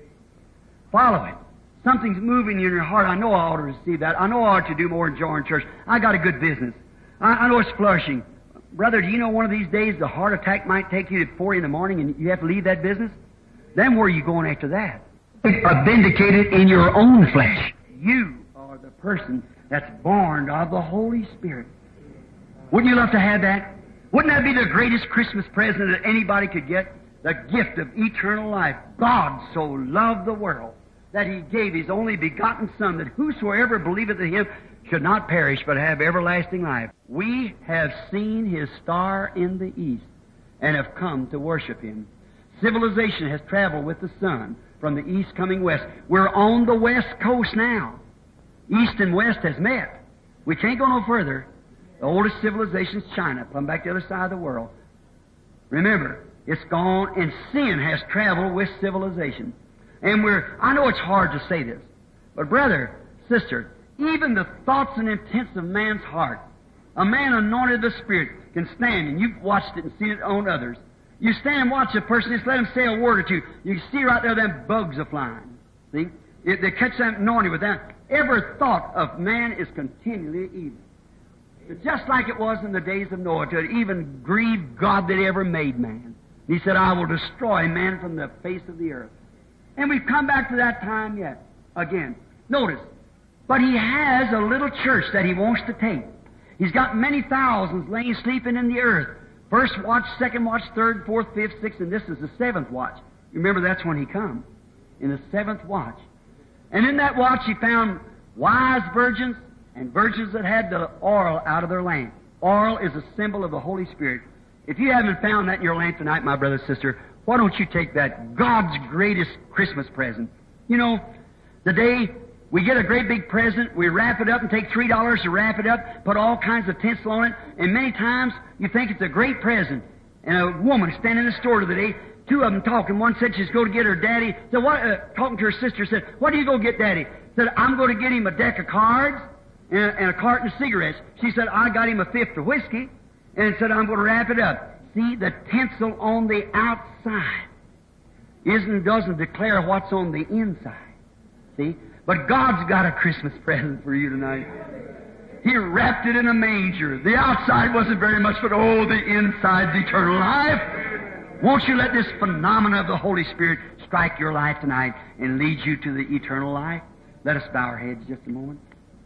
Follow it. Something's moving you in your heart. I know I ought to receive that. I know I ought to do more in joy in church. I got a good business. I know it's flourishing. Brother, do you know one of these days the heart attack might take you at 4 in the morning and you have to leave that business? Then where are you going after that? You are vindicated in your own flesh. You are the person that's born of the Holy Spirit. Wouldn't you love to have that? Wouldn't that be the greatest Christmas present that anybody could get? The gift of eternal life. God so loved the world that He gave His only begotten Son, that whosoever believeth in Him should not perish but have everlasting life. We have seen His star in the east and have come to worship Him. Civilization has traveled with the sun from the east coming west. We're on the west coast now. East and west has met. We can't go no further. The oldest civilization is China, come back to the other side of the world. Remember, it's gone, and sin has traveled with civilization. And I know it's hard to say this, but brother, sister, even the thoughts and intents of man's heart, a man anointed of the Spirit can stand, and you've watched it and seen it on others. You stand and watch a person, just let him say a word or two. You can see right there them bugs are flying. See? They catch that anointing with that. Every thought of man is continually evil. It's just like it was in the days of Noah, to even grieve God that ever made man. He said, I will destroy man from the face of the earth. And we've come back to that time yet. Again. Notice. But He has a little church that He wants to take. He's got many thousands laying sleeping in the earth. First watch, second watch, third, fourth, fifth, sixth, and this is the seventh watch. You remember that's when He come. In the seventh watch. And in that watch He found wise virgins and virgins that had the oil out of their lamp. Oil is a symbol of the Holy Spirit. If you haven't found that in your lamp tonight, my brother, sister, why don't you take that, God's greatest Christmas present? You know, the day we get a great big present, we wrap it up and take $3 to wrap it up, put all kinds of tinsel on it, and many times you think it's a great present. And a woman standing in the store today, two of them talking. One said she's going to get her daddy. So talking to her sister, said, "What do you go get, Daddy?" Said, "I'm going to get him a deck of cards and a carton of cigarettes." She said, "I got him a fifth of whiskey," and said, "I'm going to wrap it up." See, the tinsel on the outside doesn't declare what's on the inside. See? But God's got a Christmas present for you tonight. He wrapped it in a manger. The outside wasn't very much, but oh, the inside's eternal life. Won't you let this phenomena of the Holy Spirit strike your life tonight and lead you to the eternal life? Let us bow our heads just a moment.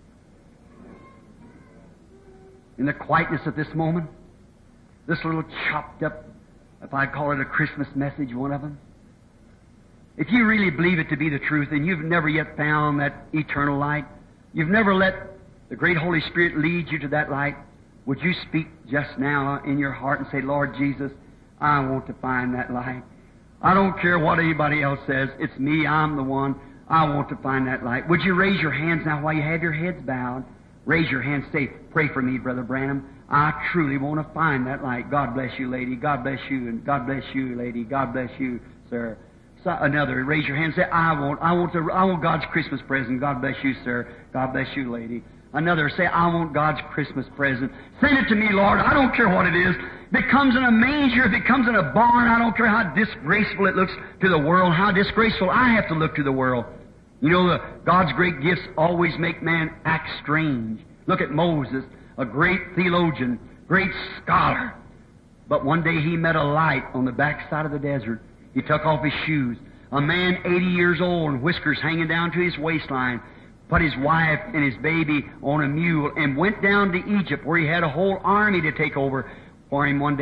In the quietness of this moment, this little chopped up, if I call it a Christmas message, one of them. If you really believe it to be the truth and you've never yet found that eternal light, you've never let the great Holy Spirit lead you to that light, would you speak just now in your heart and say, "Lord Jesus, I want to find that light. I don't care what anybody else says. It's me. I'm the one. I want to find that light." Would you raise your hands now while you have your heads bowed? Raise your hands. Say, "Pray for me, Brother Branham. I truly want to find that light." God bless you, lady. God bless you, and God bless you, lady. God bless you, sir. So another, raise your hand. Say, I want God's Christmas present. God bless you, sir. God bless you, lady. Another, say, "I want God's Christmas present. Send it to me, Lord. I don't care what it is. If it comes in a manger, if it comes in a barn, I don't care how disgraceful it looks to the world, how disgraceful I have to look to the world. You know, God's great gifts always make man act strange. Look at Moses, a great theologian, great scholar. But one day he met a light on the backside of the desert. He took off his shoes. A man 80 years old and whiskers hanging down to his waistline, put his wife and his baby on a mule and went down to Egypt where he had a whole army to take over for him one day.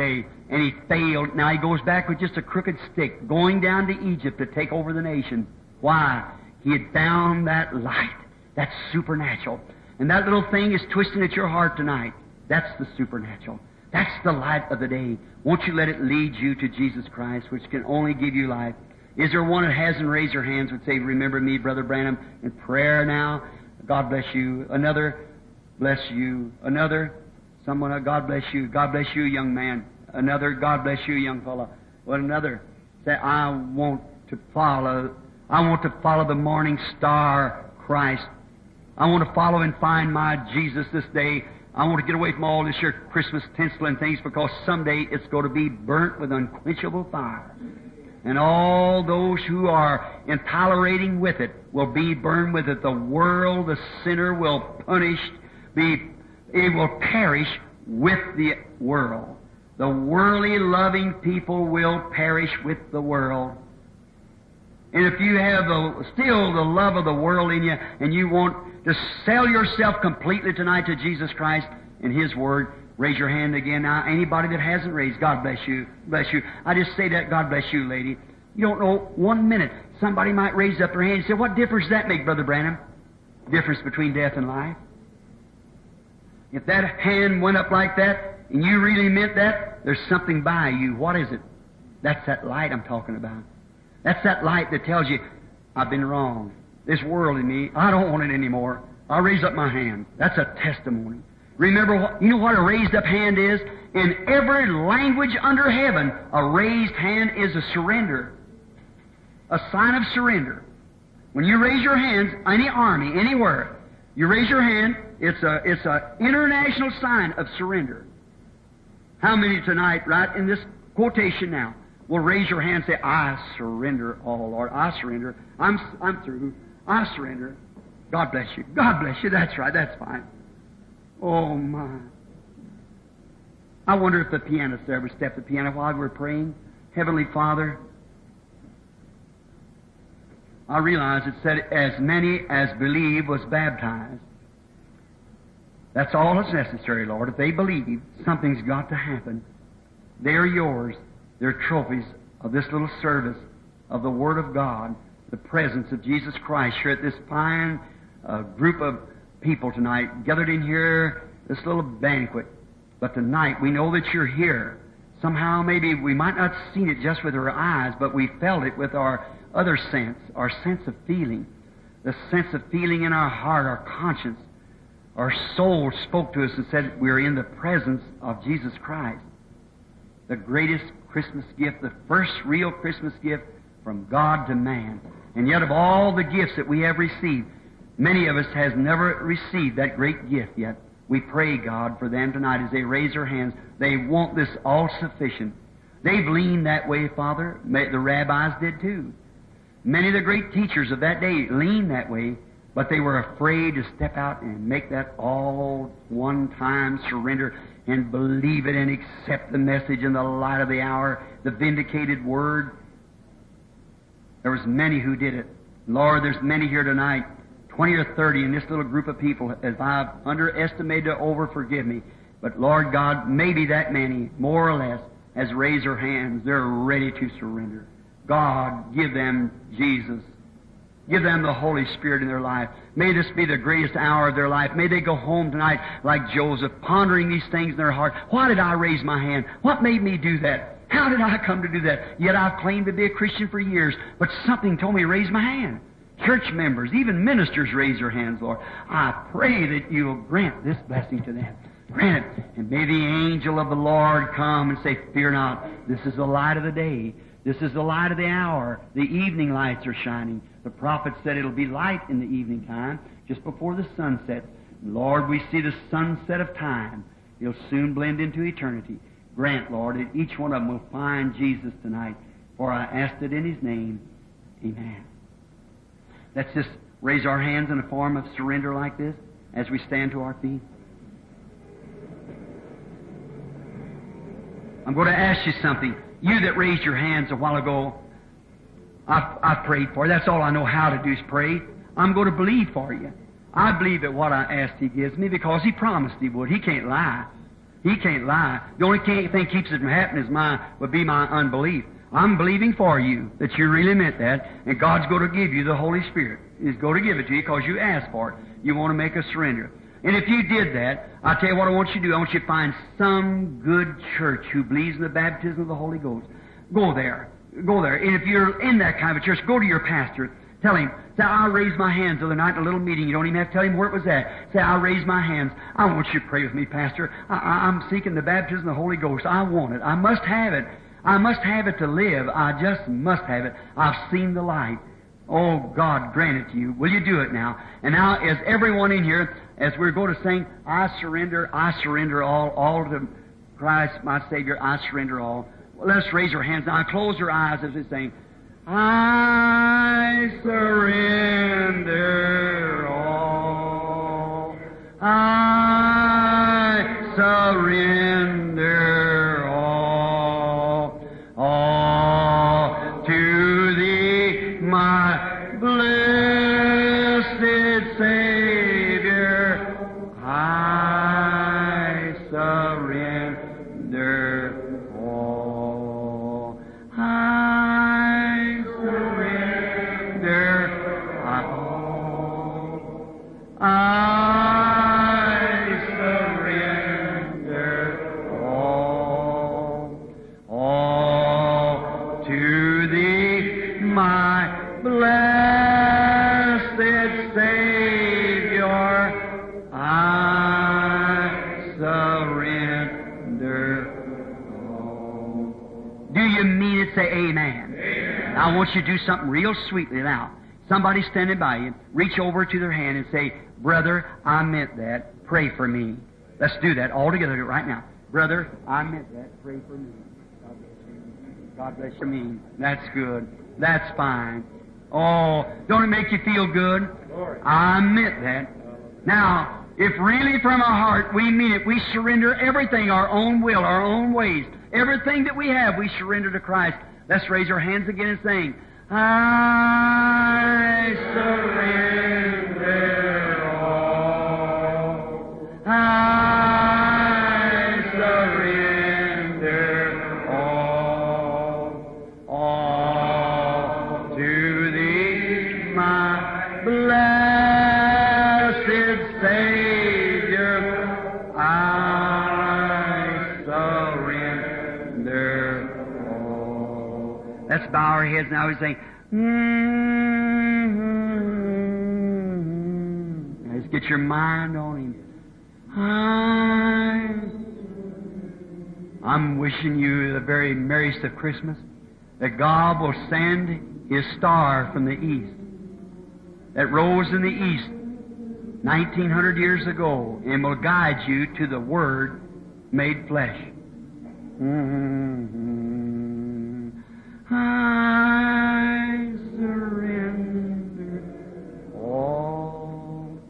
and he failed. Now he goes back with just a crooked stick, going down to Egypt to take over the nation. Why? He had found that light. That's supernatural. And that little thing is twisting at your heart tonight. That's the supernatural. That's the light of the day. Won't you let it lead you to Jesus Christ, which can only give you life? Is there one that hasn't raised their hands would say, remember me, Brother Branham, in prayer now? God bless you. Another, bless you. Another, someone, God bless you. God bless you, young man. Another, God bless you, young fellow. Well, another, say, I want to follow the morning star, Christ. I want to follow and find my Jesus this day. I want to get away from all this here Christmas tinsel and things, because someday it's going to be burnt with unquenchable fire. And all those who are intolerating with it will be burned with it. The world, the sinner will it will perish with the world. The worldly loving people will perish with the world. And if you have still the love of the world in you, and you want to sell yourself completely tonight to Jesus Christ and His Word, raise your hand again now. Anybody that hasn't raised, God bless you. Bless you. I just say that, God bless you, lady. You don't know 1 minute. Somebody might raise up their hand and say, what difference does that make, Brother Branham? Difference between death and life. If that hand went up like that, and you really meant that, there's something by you. What is it? That's that light I'm talking about. That's that light that tells you, I've been wrong. This world in me, I don't want it anymore. I'll raise up my hand. That's a testimony. Remember, you know what a raised up hand is? In every language under heaven, a raised hand is a surrender. A sign of surrender. When you raise your hands, any army, anywhere, you raise your hand, it's a international sign of surrender. How many tonight, right in this quotation now, will raise your hand and say, I surrender all, Lord. I surrender. I'm through. I surrender. God bless you. God bless you. That's right. That's fine. Oh, my. I wonder if the pianist there would step the piano while we're praying. Heavenly Father, I realize it said, as many as believe was baptized. That's all that's necessary, Lord. If they believe, something's got to happen. They're yours. They're trophies of this little service of the Word of God, the presence of Jesus Christ here at this fine group of people tonight, gathered in here, this little banquet. But tonight, we know that you're here. Somehow, maybe we might not have seen it just with our eyes, but we felt it with our other sense, our sense of feeling. The sense of feeling in our heart, our conscience. Our soul spoke to us and said, we're in the presence of Jesus Christ. The greatest Christmas gift, the first real Christmas gift from God to man. And yet of all the gifts that we have received, many of us has never received that great gift yet. We pray, God, for them tonight as they raise their hands. They want this all-sufficient. They've leaned that way, Father. The rabbis did too. Many of the great teachers of that day leaned that way, but they were afraid to step out and make that all one-time surrender and believe it and accept the message in the light of the hour, the vindicated Word. There was many who did it. Lord, there's many here tonight, 20 or 30 in this little group of people, as I've underestimated or forgive me. But Lord God, maybe that many, more or less, has raised their hands. They're ready to surrender. God, give them Jesus. Give them the Holy Spirit in their life. May this be the greatest hour of their life. May they go home tonight like Joseph, pondering these things in their heart. Why did I raise my hand? What made me do that? How did I come to do that? Yet I've claimed to be a Christian for years, but something told me to raise my hand. Church members, even ministers raise their hands, Lord. I pray that you'll grant this blessing to them. Grant it. And may the angel of the Lord come and say, fear not. This is the light of the day. This is the light of the hour. The evening lights are shining. The prophet said it'll be light in the evening time, just before the sun sets. Lord, we see the sunset of time. It'll soon blend into eternity. Grant, Lord, that each one of them will find Jesus tonight. For I asked it in His name. Amen. Let's just raise our hands in a form of surrender like this as we stand to our feet. I'm going to ask you something. You that raised your hands a while ago, I prayed for you. That's all I know how to do is pray. I'm going to believe for you. I believe that what I asked He gives me because He promised He would. He can't lie. He can't lie. The only thing keeps it from happening would be my unbelief. I'm believing for you that you really meant that, and God's going to give you the Holy Spirit. He's going to give it to you because you asked for it. You want to make a surrender. And if you did that, I'll tell you what I want you to do. I want you to find some good church who believes in the baptism of the Holy Ghost. Go there. Go there. And if you're in that kind of a church, go to your pastor. Tell him, say, I'll raise my hands the other night in a little meeting. You don't even have to tell him where it was at. Say, I'll raise my hands. I want you to pray with me, Pastor. I'm seeking the baptism of the Holy Ghost. I want it. I must have it. I must have it to live. I just must have it. I've seen the light. Oh, God, grant it to you. Will you do it now? And now, as everyone in here, as we're going to sing, I surrender all to Christ, my Savior, I surrender all. Well, let's raise our hands now. Close your eyes as we sing. I surrender all. I surrender all. All to Thee, my blessed Savior. I surrender all. I surrender all. I surrender all to Thee, my blessed Savior. I surrender all. Do you mean it? Say amen. Amen. I want you to do something real sweetly now. Somebody standing by you, reach over to their hand and say, Brother, I meant that. Pray for me. Let's do that all together right now. Brother, I meant that. Pray for me. God bless you. Me. That's good. That's fine. Oh, don't it make you feel good? I meant that. Now, if really from our heart we mean it, we surrender everything, our own will, our own ways, everything that we have, we surrender to Christ. Let's raise our hands again and sing, I surrender all. I surrender all to Thee, my blessed Savior. I surrender all. Let's bow our heads now and say, Let's get your mind on Him. I'm wishing you the very merriest of Christmas, that God will send His star from the east, that rose in the east 1900 years ago, and will guide you to the Word made flesh. I surrender all.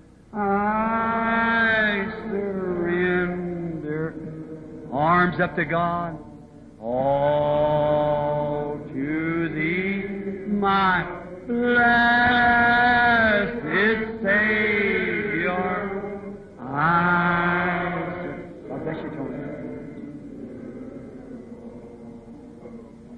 I surrender. Arms up to God. All to Thee, my blessed